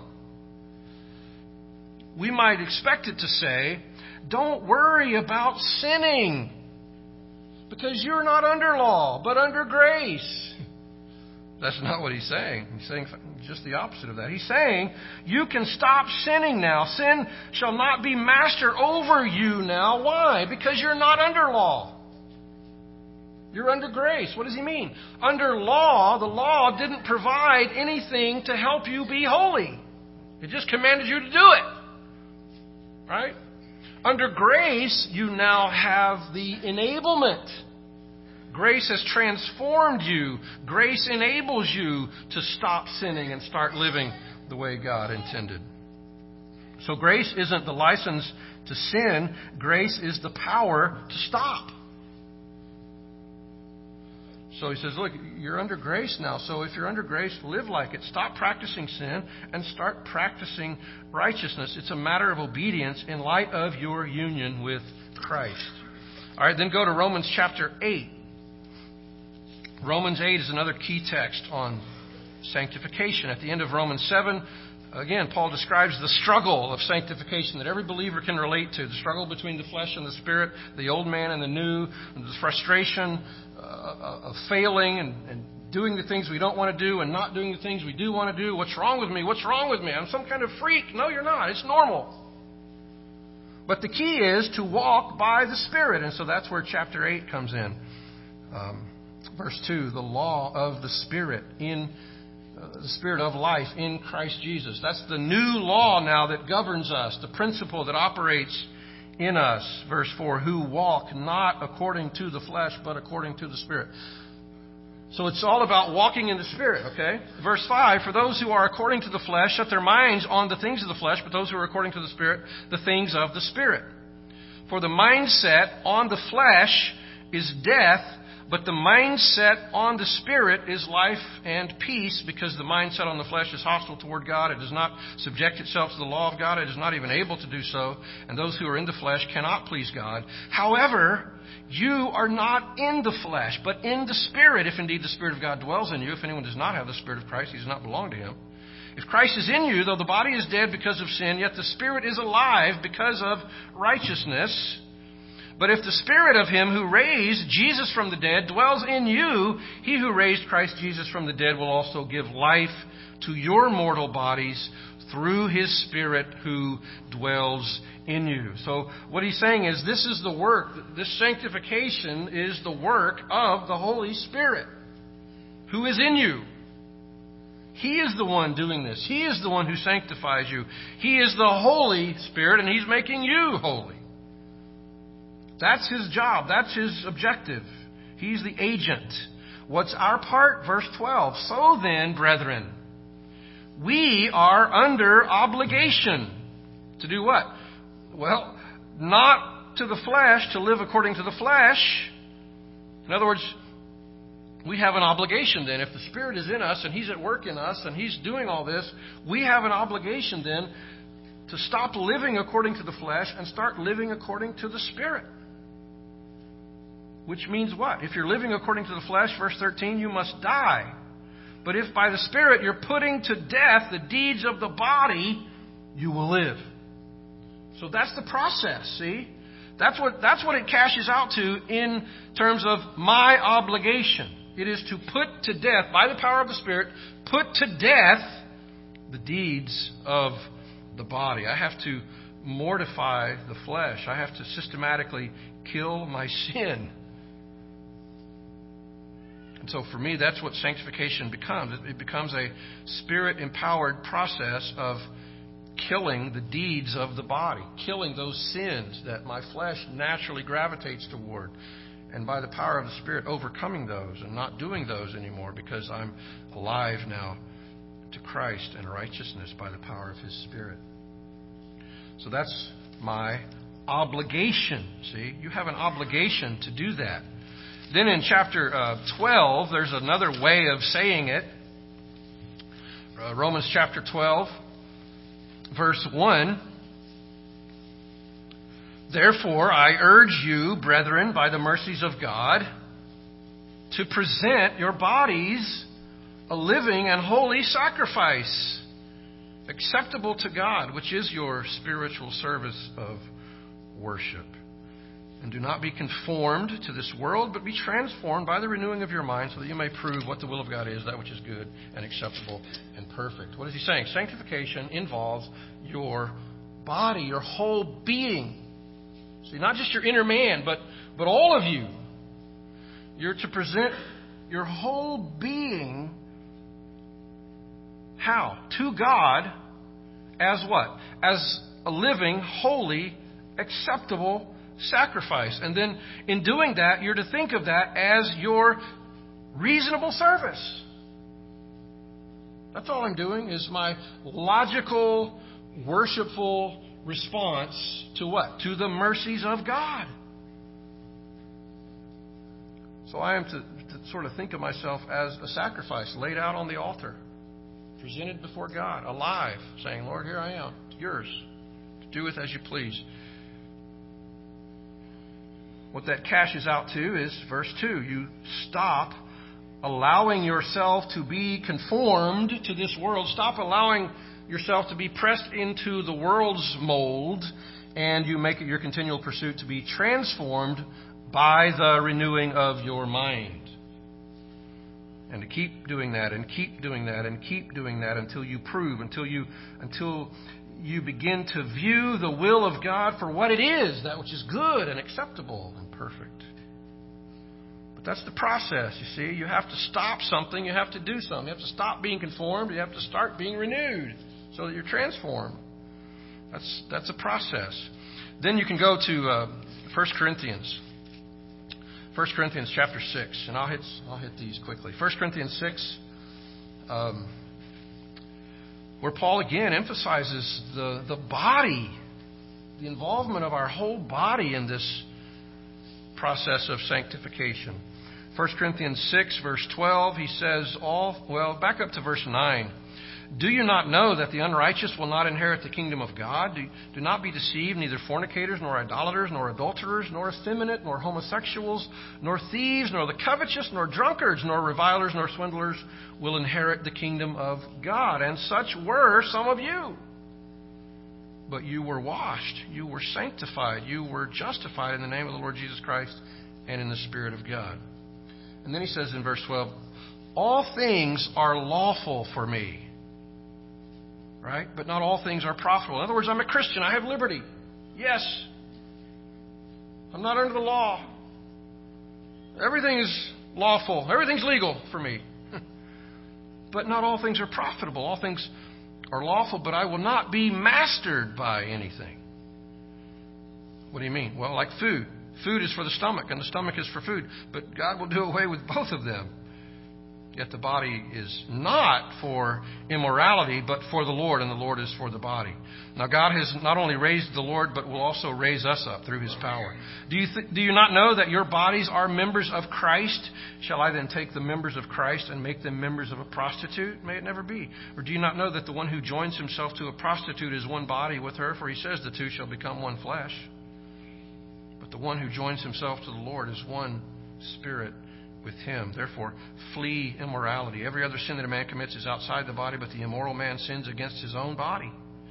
S1: We might expect it to say, don't worry about sinning, because you're not under law, but under grace. That's not what he's saying. He's saying just the opposite of that. He's saying, you can stop sinning now. Sin shall not be master over you now. Why? Because you're not under law. You're under grace. What does he mean? Under law, the law didn't provide anything to help you be holy. It just commanded you to do it. Right? Under grace, you now have the enablement. Grace has transformed you. Grace enables you to stop sinning and start living the way God intended. So grace isn't the license to sin, grace is the power to stop. So he says, look, you're under grace now. So if you're under grace, live like it. Stop practicing sin and start practicing righteousness. It's a matter of obedience in light of your union with Christ. All right, then go to Romans chapter eight. Romans eight is another key text on sanctification. At the end of Romans seven, again, Paul describes the struggle of sanctification that every believer can relate to. The struggle between the flesh and the spirit, the old man and the new, the frustration uh, of failing and, and doing the things we don't want to do and not doing the things we do want to do. What's wrong with me? What's wrong with me? I'm some kind of freak. No, you're not. It's normal. But the key is to walk by the Spirit. And so that's where chapter eight comes in. Um, verse two, the law of the Spirit in uh, the Spirit of life in Christ Jesus. That's the new law now that governs us, the principle that operates in us. Verse four, who walk not according to the flesh, but according to the Spirit. So it's all about walking in the Spirit, okay? Verse five, for those who are according to the flesh set their minds on the things of the flesh, but those who are according to the Spirit, the things of the Spirit. For the mindset on the flesh is death, but the mindset on the Spirit is life and peace, because the mindset on the flesh is hostile toward God. It does not subject itself to the law of God. It is not even able to do so. And those who are in the flesh cannot please God. However, you are not in the flesh, but in the Spirit, if indeed the Spirit of God dwells in you. If anyone does not have the Spirit of Christ, he does not belong to him. If Christ is in you, though the body is dead because of sin, yet the Spirit is alive because of righteousness. But if the Spirit of him who raised Jesus from the dead dwells in you, he who raised Christ Jesus from the dead will also give life to your mortal bodies through his Spirit who dwells in you. So what he's saying is this is the work, this sanctification is the work of the Holy Spirit who is in you. He is the one doing this. He is the one who sanctifies you. He is the Holy Spirit, and he's making you holy. That's his job. That's his objective. He's the agent. What's our part? Verse twelve. So then, brethren, we are under obligation to do what? Well, not to the flesh, to live according to the flesh. In other words, we have an obligation then. If the Spirit is in us and he's at work in us and he's doing all this, we have an obligation then to stop living according to the flesh and start living according to the Spirit. Which means what? If you're living according to the flesh, verse thirteen, you must die. But if by the Spirit you're putting to death the deeds of the body, you will live. So that's the process, see? That's what, that's what it cashes out to in terms of my obligation. It is to put to death, by the power of the Spirit, put to death the deeds of the body. I have to mortify the flesh. I have to systematically kill my sin. And so for me, that's what sanctification becomes. It becomes a Spirit-empowered process of killing the deeds of the body, killing those sins that my flesh naturally gravitates toward, and by the power of the Spirit overcoming those and not doing those anymore, because I'm alive now to Christ and righteousness by the power of his Spirit. So that's my obligation. See, you have an obligation to do that. Then in chapter uh, twelve, there's another way of saying it. Uh, Romans chapter twelve, verse one. Therefore, I urge you, brethren, by the mercies of God, to present your bodies a living and holy sacrifice, acceptable to God, which is your spiritual service of worship. And do not be conformed to this world, but be transformed by the renewing of your mind, so that you may prove what the will of God is, that which is good and acceptable and perfect. What is he saying? Sanctification involves your body, your whole being. See, not just your inner man, but, but all of you. You're to present your whole being, how? To God as what? As a living, holy, acceptable sacrifice. And then in doing that, you're to think of that as your reasonable service. That's all I'm doing, is my logical, worshipful, response to what? To the mercies of God. So I am to, to sort of think of myself as a sacrifice laid out on the altar, presented before God, alive, saying, Lord, here I am, it's yours. Do with as you please. What that cashes out to is verse two. You stop allowing yourself to be conformed to this world. Stop allowing yourself to be pressed into the world's mold, and you make it your continual pursuit to be transformed by the renewing of your mind. And to keep doing that and keep doing that and keep doing that until you prove, until you until you begin to view the will of God for what it is, that which is good and acceptable and perfect. But that's the process, you see. You have to stop something, you have to do something. You have to stop being conformed, you have to start being renewed so that you're transformed. That's that's a process. Then you can go to uh, First Corinthians. First Corinthians chapter six, and I'll hit I'll hit these quickly. First Corinthians six, um, where Paul again emphasizes the, the body, the involvement of our whole body in this process of sanctification. First Corinthians six, verse twelve, he says, all well, back up to verse nine. Do you not know that the unrighteous will not inherit the kingdom of God? Do, do not be deceived, neither fornicators, nor idolaters, nor adulterers, nor effeminate, nor homosexuals, nor thieves, nor the covetous, nor drunkards, nor revilers, nor swindlers will inherit the kingdom of God. And such were some of you. But you were washed, you were sanctified, you were justified in the name of the Lord Jesus Christ and in the Spirit of God. And then he says in verse twelve, all things are lawful for me. Right? But not all things are profitable. In other words, I'm a Christian. I have liberty. Yes. I'm not under the law. Everything is lawful. Everything's legal for me. But not all things are profitable. All things are lawful, but I will not be mastered by anything. What do you mean? Well, like food. Food is for the stomach, and the stomach is for food. But God will do away with both of them. Yet the body is not for immorality, but for the Lord, and the Lord is for the body. Now God has not only raised the Lord, but will also raise us up through His power. Do you th- do you not know that your bodies are members of Christ? Shall I then take the members of Christ and make them members of a prostitute? May it never be. Or do you not know that the one who joins himself to a prostitute is one body with her? For He says the two shall become one flesh. But the one who joins himself to the Lord is one spirit with Him. Therefore, flee immorality. Every other sin that a man commits is outside the body, but the immoral man sins against his own body.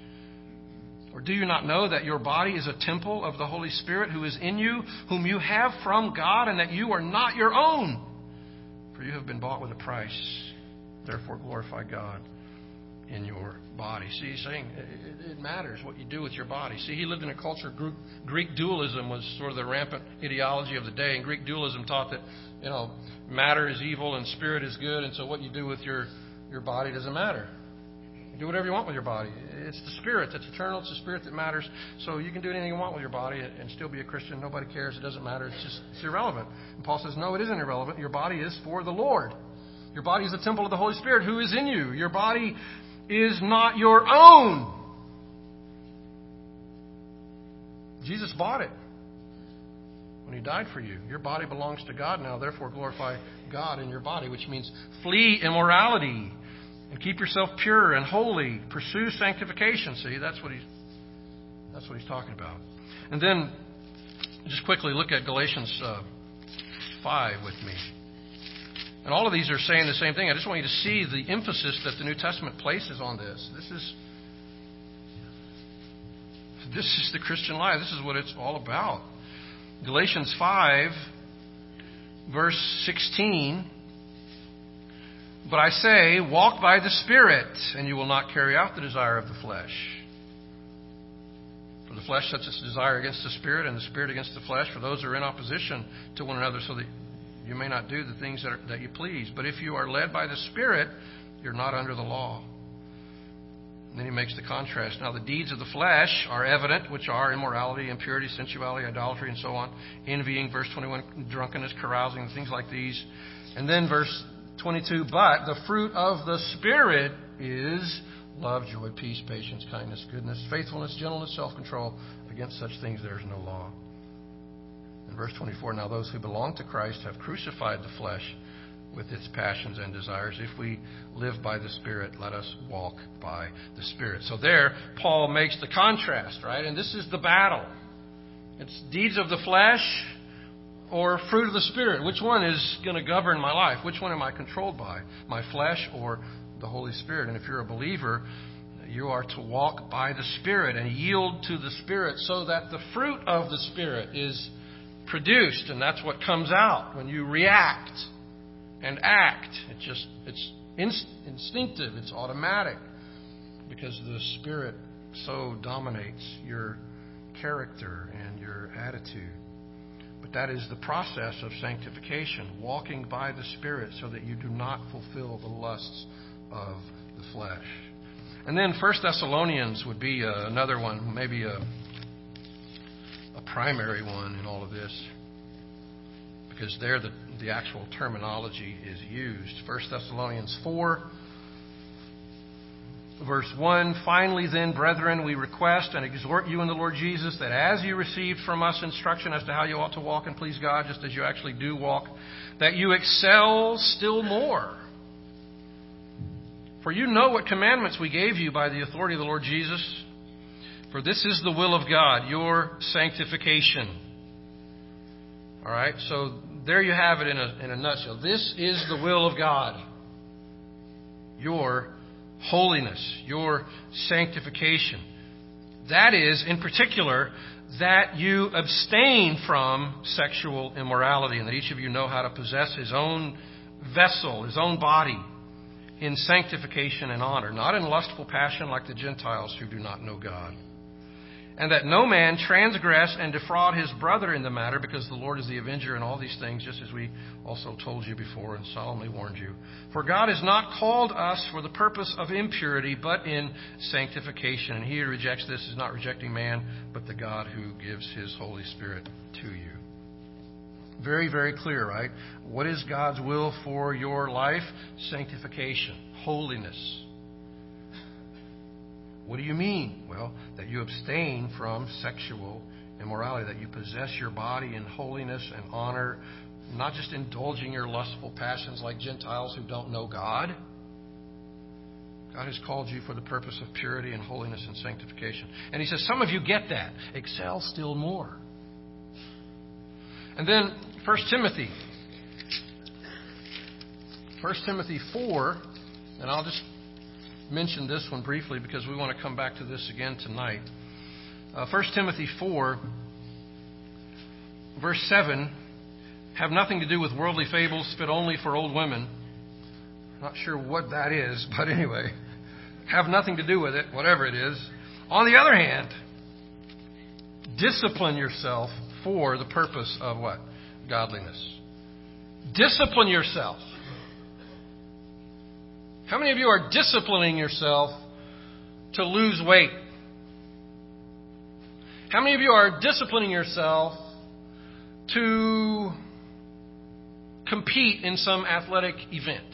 S1: Or do you not know that your body is a temple of the Holy Spirit who is in you, whom you have from God, and that you are not your own? For you have been bought with a price. Therefore, glorify God in your body. See, he's saying it, it matters what you do with your body. See, he lived in a culture, Greek dualism was sort of the rampant ideology of the day, and Greek dualism taught that, you know, matter is evil and spirit is good, and so what you do with your, your body doesn't matter. You do whatever you want with your body. It's the spirit that's eternal. It's the spirit that matters. So you can do anything you want with your body and still be a Christian. Nobody cares. It doesn't matter. It's just it's irrelevant. And Paul says, no, it isn't irrelevant. Your body is for the Lord. Your body is the temple of the Holy Spirit who is in you. Your body is not your own. Jesus bought it when He died for you. Your body belongs to God now. Therefore, glorify God in your body, which means flee immorality and keep yourself pure and holy. Pursue sanctification. See, that's what he's that's what he's talking about. And then, just quickly look at Galatians uh, five with me. And all of these are saying the same thing. I just want you to see the emphasis that the New Testament places on this. This is this is the Christian life. This is what it's all about. Galatians five, verse sixteen. But I say, walk by the Spirit, and you will not carry out the desire of the flesh. For the flesh sets its desire against the Spirit, and the Spirit against the flesh, for those are in opposition to one another, so that you may not do the things that, are, that you please. But if you are led by the Spirit, you're not under the law. And then he makes the contrast. Now the deeds of the flesh are evident, which are immorality, impurity, sensuality, idolatry, and so on. Envying, verse twenty-one, drunkenness, carousing, things like these. And then verse twenty-two, but the fruit of the Spirit is love, joy, peace, patience, kindness, goodness, faithfulness, gentleness, self-control. Against such things there is no law. In verse twenty-four, now those who belong to Christ have crucified the flesh with its passions and desires. If we live by the Spirit, let us walk by the Spirit. So there, Paul makes the contrast, right? And this is the battle. It's deeds of the flesh or fruit of the Spirit. Which one is going to govern my life? Which one am I controlled by? My flesh or the Holy Spirit? And if you're a believer, you are to walk by the Spirit and yield to the Spirit so that the fruit of the Spirit is produced. And that's what comes out when you react and act. It just it's inst- instinctive. It's automatic because the Spirit so dominates your character and your attitude. But that is the process of sanctification, walking by the Spirit so that you do not fulfill the lusts of the flesh. And then First Thessalonians would be uh, another one, maybe a, a primary one in all of this, because there the, the actual terminology is used. First Thessalonians four, verse one, finally then, brethren, we request and exhort you in the Lord Jesus that as you received from us instruction as to how you ought to walk and please God, just as you actually do walk, that you excel still more. For you know what commandments we gave you by the authority of the Lord Jesus. For this is the will of God, your sanctification. All right, so there you have it in a, in a nutshell. This is the will of God. Your holiness, your sanctification. That is, in particular, that you abstain from sexual immorality and that each of you know how to possess his own vessel, his own body, in sanctification and honor, not in lustful passion like the Gentiles who do not know God. And that no man transgress and defraud his brother in the matter, because the Lord is the avenger in all these things, just as we also told you before and solemnly warned you. For God has not called us for the purpose of impurity, but in sanctification. And he who rejects this is not rejecting man, but the God who gives his Holy Spirit to you. Very, very clear, right? What is God's will for your life? Sanctification, holiness. What do you mean? Well, that you abstain from sexual immorality, that you possess your body in holiness and honor, not just indulging your lustful passions like Gentiles who don't know God. God has called you for the purpose of purity and holiness and sanctification. And he says, some of you get that. Excel still more. And then First Timothy. First Timothy four, and I'll just mention this one briefly because we want to come back to this again tonight. Uh, First Timothy four, verse seven, have nothing to do with worldly fables fit only for old women. Not sure what that is, but anyway, have nothing to do with it, whatever it is. On the other hand, discipline yourself for the purpose of what? Godliness. Discipline yourself. How many of you are disciplining yourself to lose weight? How many of you are disciplining yourself to compete in some athletic event?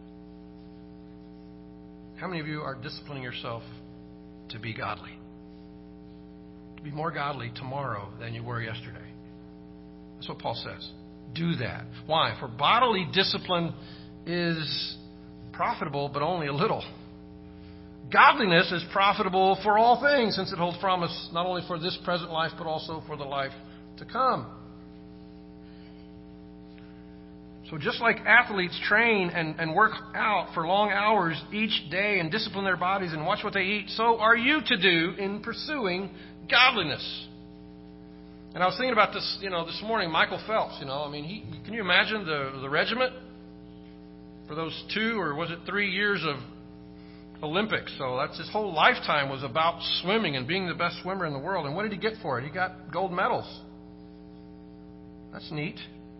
S1: How many of you are disciplining yourself to be godly? To be more godly tomorrow than you were yesterday. That's what Paul says. Do that. Why? For bodily discipline is profitable, but only a little. Godliness is profitable for all things, since it holds promise not only for this present life, but also for the life to come. So just like athletes train and, and work out for long hours each day and discipline their bodies and watch what they eat, so are you to do in pursuing godliness. And I was thinking about this, you know, this morning, Michael Phelps, you know, I mean, he, can you imagine the, the regiment for those two or was it three years of Olympics? So that's his whole lifetime was about swimming and being the best swimmer in the world. And what did he get for it? He got gold medals. That's neat.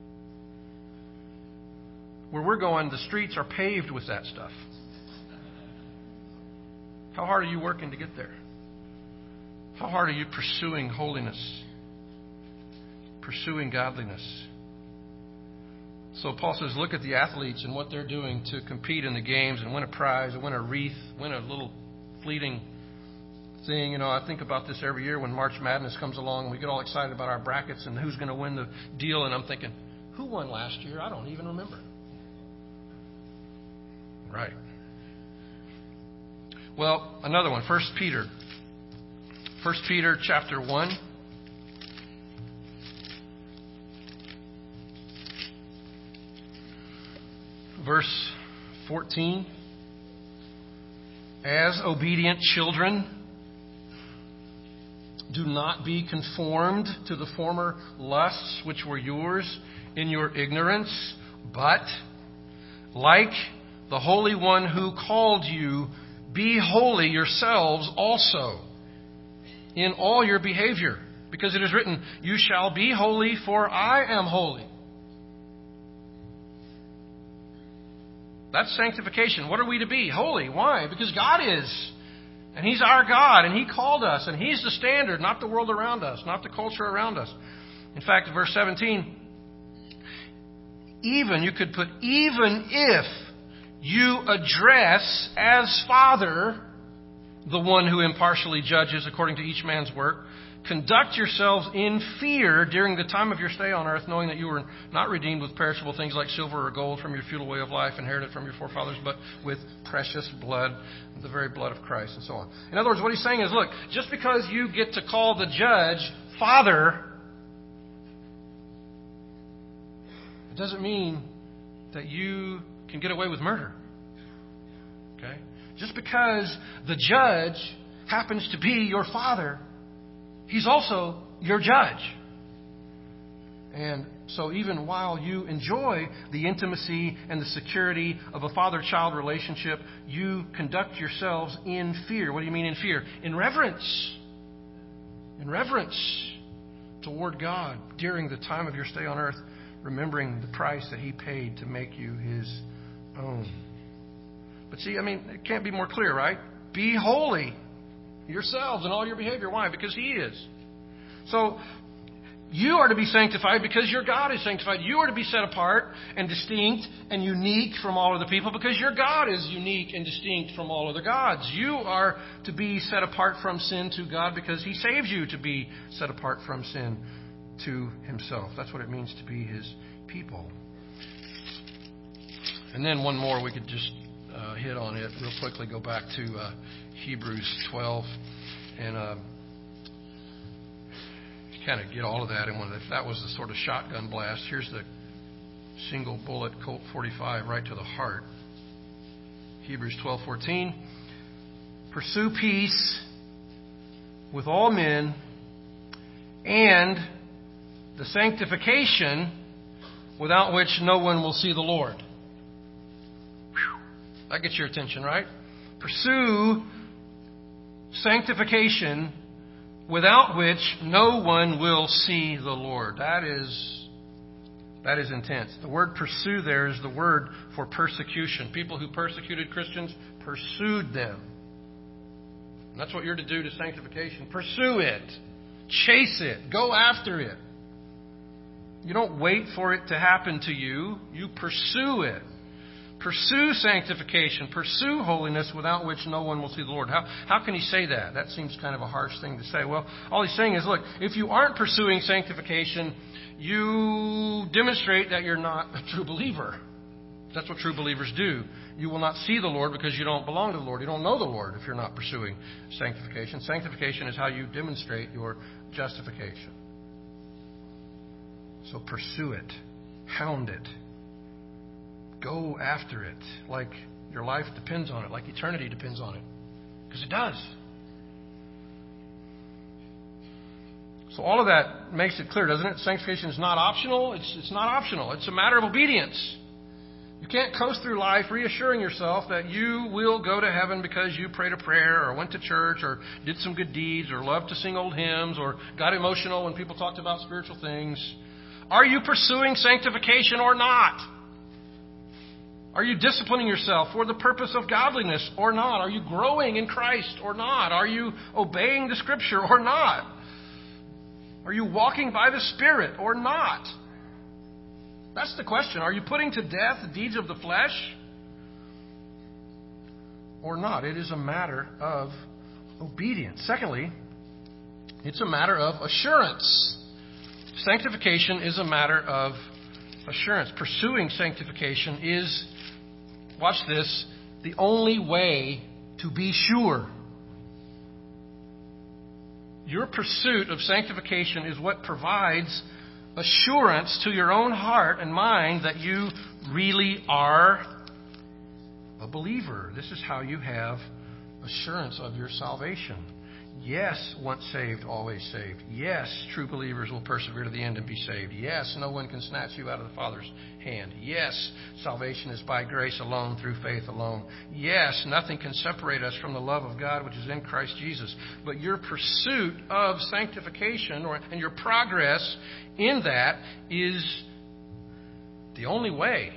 S1: Where we're going, the streets are paved with that stuff. How hard are you working to get there? How hard are you pursuing holiness? Pursuing godliness? So Paul says, look at the athletes and what they're doing to compete in the games and win a prize, or win a wreath, win a little fleeting thing. You know, I think about this every year when March Madness comes along and we get all excited about our brackets and who's going to win the deal. And I'm thinking, who won last year? I don't even remember. Right. Well, another one, First Peter. First Peter chapter one. Verse fourteen. As obedient children, do not be conformed to the former lusts which were yours in your ignorance, but like the Holy One who called you, be holy yourselves also in all your behavior, because it is written, you shall be holy, for I am holy. That's sanctification. What are we to be? Holy. Why? Because God is. And He's our God, and He called us, and He's the standard, not the world around us, not the culture around us. In fact, verse seventeen, even, you could put, even if you address as Father the one who impartially judges according to each man's work, conduct yourselves in fear during the time of your stay on earth, knowing that you were not redeemed with perishable things like silver or gold from your futile way of life, inherited from your forefathers, but with precious blood, the very blood of Christ, and so on. In other words, what he's saying is, look, just because you get to call the judge Father, it doesn't mean that you can get away with murder. Okay? Just because the judge happens to be your father, He's also your judge. And so even while you enjoy the intimacy and the security of a father-child relationship, you conduct yourselves in fear. What do you mean in fear? In reverence. In reverence toward God during the time of your stay on earth, remembering the price that He paid to make you His own. But see, I mean, it can't be more clear, right? Be holy yourselves in all your behavior. Why? Because He is. So you are to be sanctified because your God is sanctified. You are to be set apart and distinct and unique from all other people because your God is unique and distinct from all other gods. You are to be set apart from sin to God because He saves you to be set apart from sin to Himself. That's what it means to be His people. And then one more we could just uh, hit on it real quickly. Go back to uh, Hebrews twelve and uh, kind of get all of that in one. If that was the sort of shotgun blast, here's the single bullet Colt forty-five right to the heart. Hebrews twelve fourteen. Pursue peace with all men and the sanctification without which no one will see the Lord. Whew. That gets your attention, right? Pursue sanctification without which no one will see the Lord. That is, that is intense. The word pursue there is the word for persecution. People who persecuted Christians pursued them. And that's what you're to do to sanctification. Pursue it. Chase it. Go after it. You don't wait for it to happen to you. You pursue it. Pursue sanctification. Pursue holiness without which no one will see the Lord. How, how can he say that? That seems kind of a harsh thing to say. Well, all he's saying is, look, if you aren't pursuing sanctification, you demonstrate that you're not a true believer. That's what true believers do. You will not see the Lord because you don't belong to the Lord. You don't know the Lord if you're not pursuing sanctification. Sanctification is how you demonstrate your justification. So pursue it. Hound it. Go after it like your life depends on it, like eternity depends on it. Because it does. So all of that makes it clear, doesn't it? Sanctification is not optional. It's, it's not optional. It's a matter of obedience. You can't coast through life reassuring yourself that you will go to heaven because you prayed a prayer or went to church or did some good deeds or loved to sing old hymns or got emotional when people talked about spiritual things. Are you pursuing sanctification or not? Are you disciplining yourself for the purpose of godliness or not? Are you growing in Christ or not? Are you obeying the Scripture or not? Are you walking by the Spirit or not? That's the question. Are you putting to death the deeds of the flesh? or not. It is a matter of obedience. Secondly, it's a matter of assurance. Sanctification is a matter of assurance. Pursuing sanctification is, watch this, the only way to be sure. Your pursuit of sanctification is what provides assurance to your own heart and mind that you really are a believer. This is how you have assurance of your salvation. Yes, once saved, always saved. Yes, true believers will persevere to the end and be saved. Yes, no one can snatch you out of the Father's hand. Yes, salvation is by grace alone, through faith alone. Yes, nothing can separate us from the love of God which is in Christ Jesus. But your pursuit of sanctification or, and your progress in that is the only way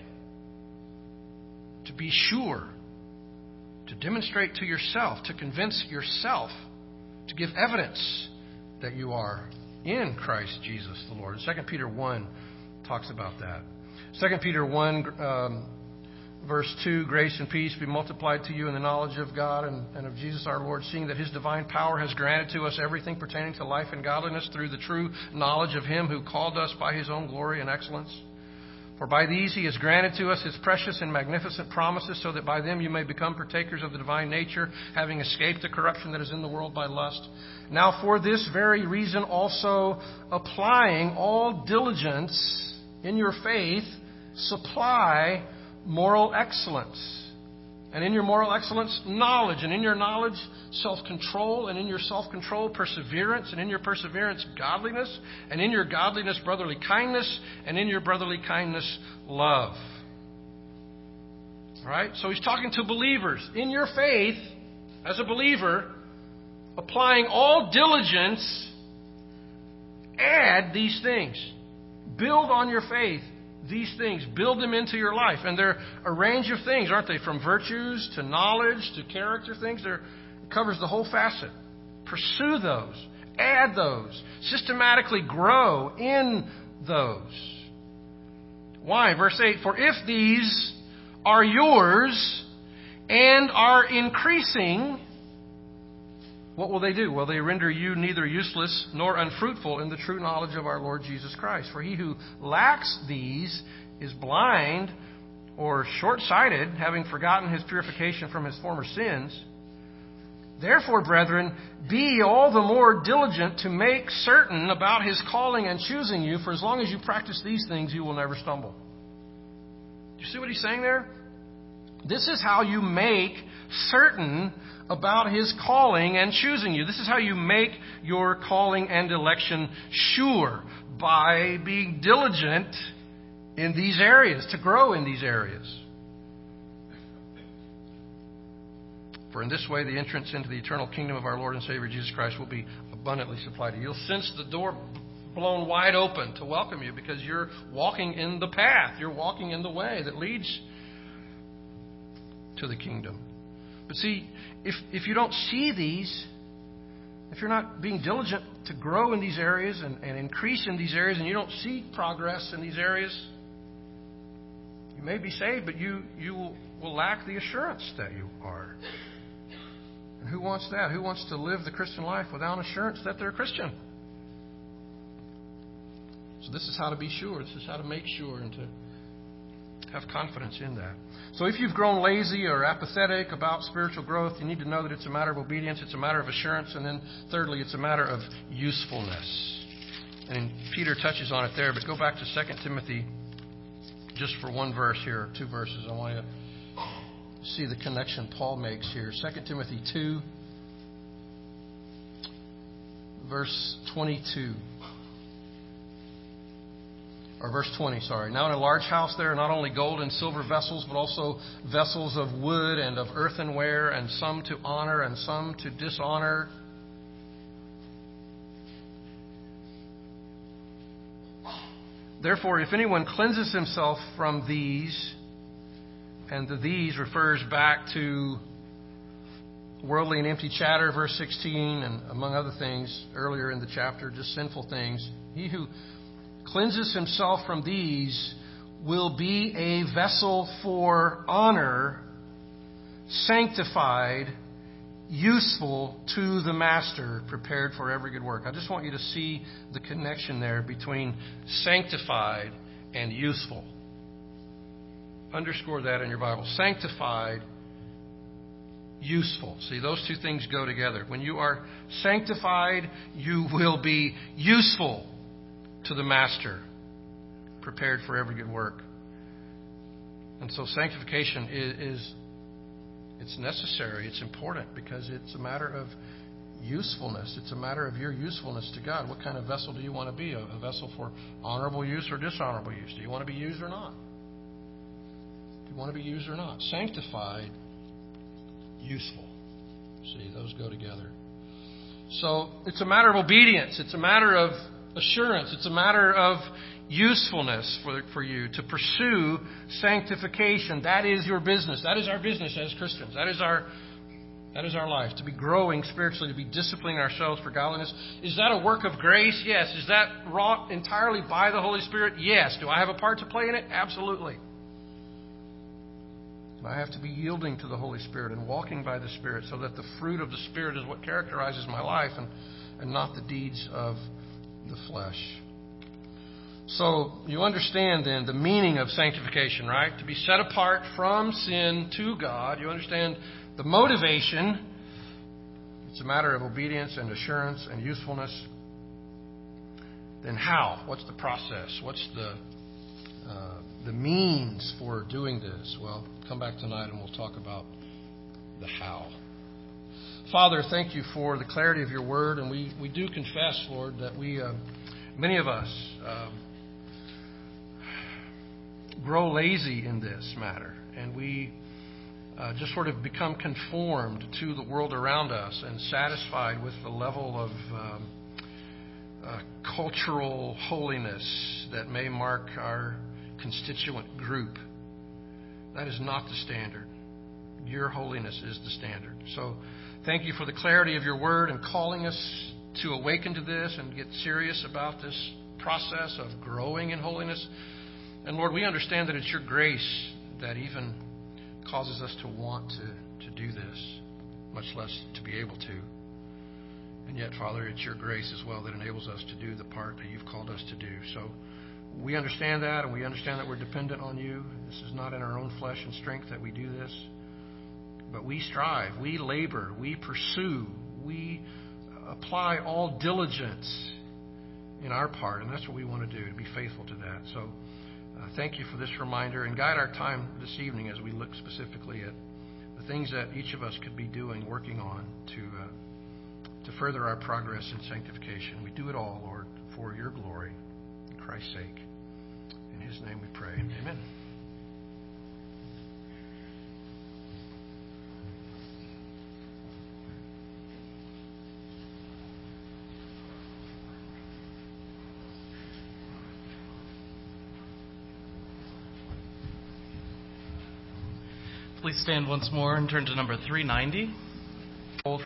S1: to be sure, to demonstrate to yourself, to convince yourself, to give evidence that you are in Christ Jesus the Lord. Second Peter one talks about that. Second Peter one, um, verse two, grace and peace be multiplied to you in the knowledge of God and, and of Jesus our Lord, seeing that His divine power has granted to us everything pertaining to life and godliness through the true knowledge of Him who called us by His own glory and excellence. For by these He has granted to us His precious and magnificent promises, so that by them you may become partakers of the divine nature, having escaped the corruption that is in the world by lust. Now for this very reason also, applying all diligence in your faith, supply moral excellence. And in your moral excellence, knowledge. And in your knowledge, self-control. And in your self-control, perseverance. And in your perseverance, godliness. And in your godliness, brotherly kindness. And in your brotherly kindness, love. All right? So he's talking to believers. In your faith, as a believer, applying all diligence, add these things. Build on your faith. These things, build them into your life. And they're a range of things, aren't they? From virtues to knowledge to character things. They're, it covers the whole facet. Pursue those. Add those. Systematically grow in those. Why? Verse eight, for if these are yours and are increasing, what will they do? Well, they render you neither useless nor unfruitful in the true knowledge of our Lord Jesus Christ. For he who lacks these is blind or short-sighted, having forgotten his purification from his former sins. Therefore, brethren, be all the more diligent to make certain about his calling and choosing you, for as long as you practice these things, you will never stumble. Do you see what he's saying there? This is how you make certain about his calling and choosing you. This is how you make your calling and election sure, by being diligent in these areas, to grow in these areas. For in this way, the entrance into the eternal kingdom of our Lord and Savior Jesus Christ will be abundantly supplied to you. You'll sense the door blown wide open to welcome you, because you're walking in the path. You're walking in the way that leads to the kingdom. But see, if if you don't see these, if you're not being diligent to grow in these areas and, and increase in these areas, and you don't see progress in these areas, you may be saved, but you, you will, will lack the assurance that you are. And who wants that? Who wants to live the Christian life without assurance that they're a Christian? So this is how to be sure. This is how to make sure and to have confidence in that. So if you've grown lazy or apathetic about spiritual growth, you need to know that it's a matter of obedience, it's a matter of assurance, and then thirdly, it's a matter of usefulness. And Peter touches on it there, but go back to Second Timothy just for one verse here, two verses. I want you to see the connection Paul makes here. Second Timothy two, verse twenty-two. Or verse twenty, sorry. Now in a large house there are not only gold and silver vessels, but also vessels of wood and of earthenware, and some to honor and some to dishonor. Therefore, if anyone cleanses himself from these, and the these refers back to worldly and empty chatter, verse sixteen, and among other things earlier in the chapter, just sinful things. He who cleanses himself from these will be a vessel for honor, sanctified, useful to the master, prepared for every good work. I just want you to see the connection there between sanctified and useful. Underscore that in your Bible. Sanctified, useful. See, those two things go together. When you are sanctified, you will be useful to the master, prepared for every good work. And so sanctification is, is it's necessary, it's important, because it's a matter of usefulness. It's a matter of your usefulness to God. What kind of vessel do you want to be? A, a vessel for honorable use or dishonorable use? Do you want to be used or not? Do you want to be used or not? Sanctified, useful. See, those go together. So it's a matter of obedience. It's a matter of assurance. It's a matter of usefulness for, for you to pursue sanctification. That is your business. That is our business as Christians. That is our that is our life. To be growing spiritually, to be disciplining ourselves for godliness. Is that a work of grace? Yes. Is that wrought entirely by the Holy Spirit? Yes. Do I have a part to play in it? Absolutely. I have to be yielding to the Holy Spirit and walking by the Spirit so that the fruit of the Spirit is what characterizes my life and, and not the deeds of the flesh. So you understand then the meaning of sanctification, right? To be set apart from sin to God. You understand the motivation. It's a matter of obedience and assurance and usefulness. Then how? What's the process? What's the uh, the means for doing this? Well, come back tonight and we'll talk about the how. Father, thank you for the clarity of your word. And we, we do confess, Lord, that we, uh, many of us, um, grow lazy in this matter. And we uh, just sort of become conformed to the world around us and satisfied with the level of um, uh, cultural holiness that may mark our constituent group. That is not the standard. Your holiness is the standard. So thank you for the clarity of your word and calling us to awaken to this and get serious about this process of growing in holiness. And Lord, we understand that it's your grace that even causes us to want to, to do this, much less to be able to. And yet, Father, it's your grace as well that enables us to do the part that you've called us to do. So we understand that, and we understand that we're dependent on you. This is not in our own flesh and strength that we do this. But we strive, we labor, we pursue, we apply all diligence in our part. And that's what we want to do, to be faithful to that. So uh, thank you for this reminder, and guide our time this evening as we look specifically at the things that each of us could be doing, working on to uh, to further our progress in sanctification. We do it all, Lord, for your glory. Christ's sake. In his name we pray. Amen.
S2: Please stand once more and turn to number three ninety.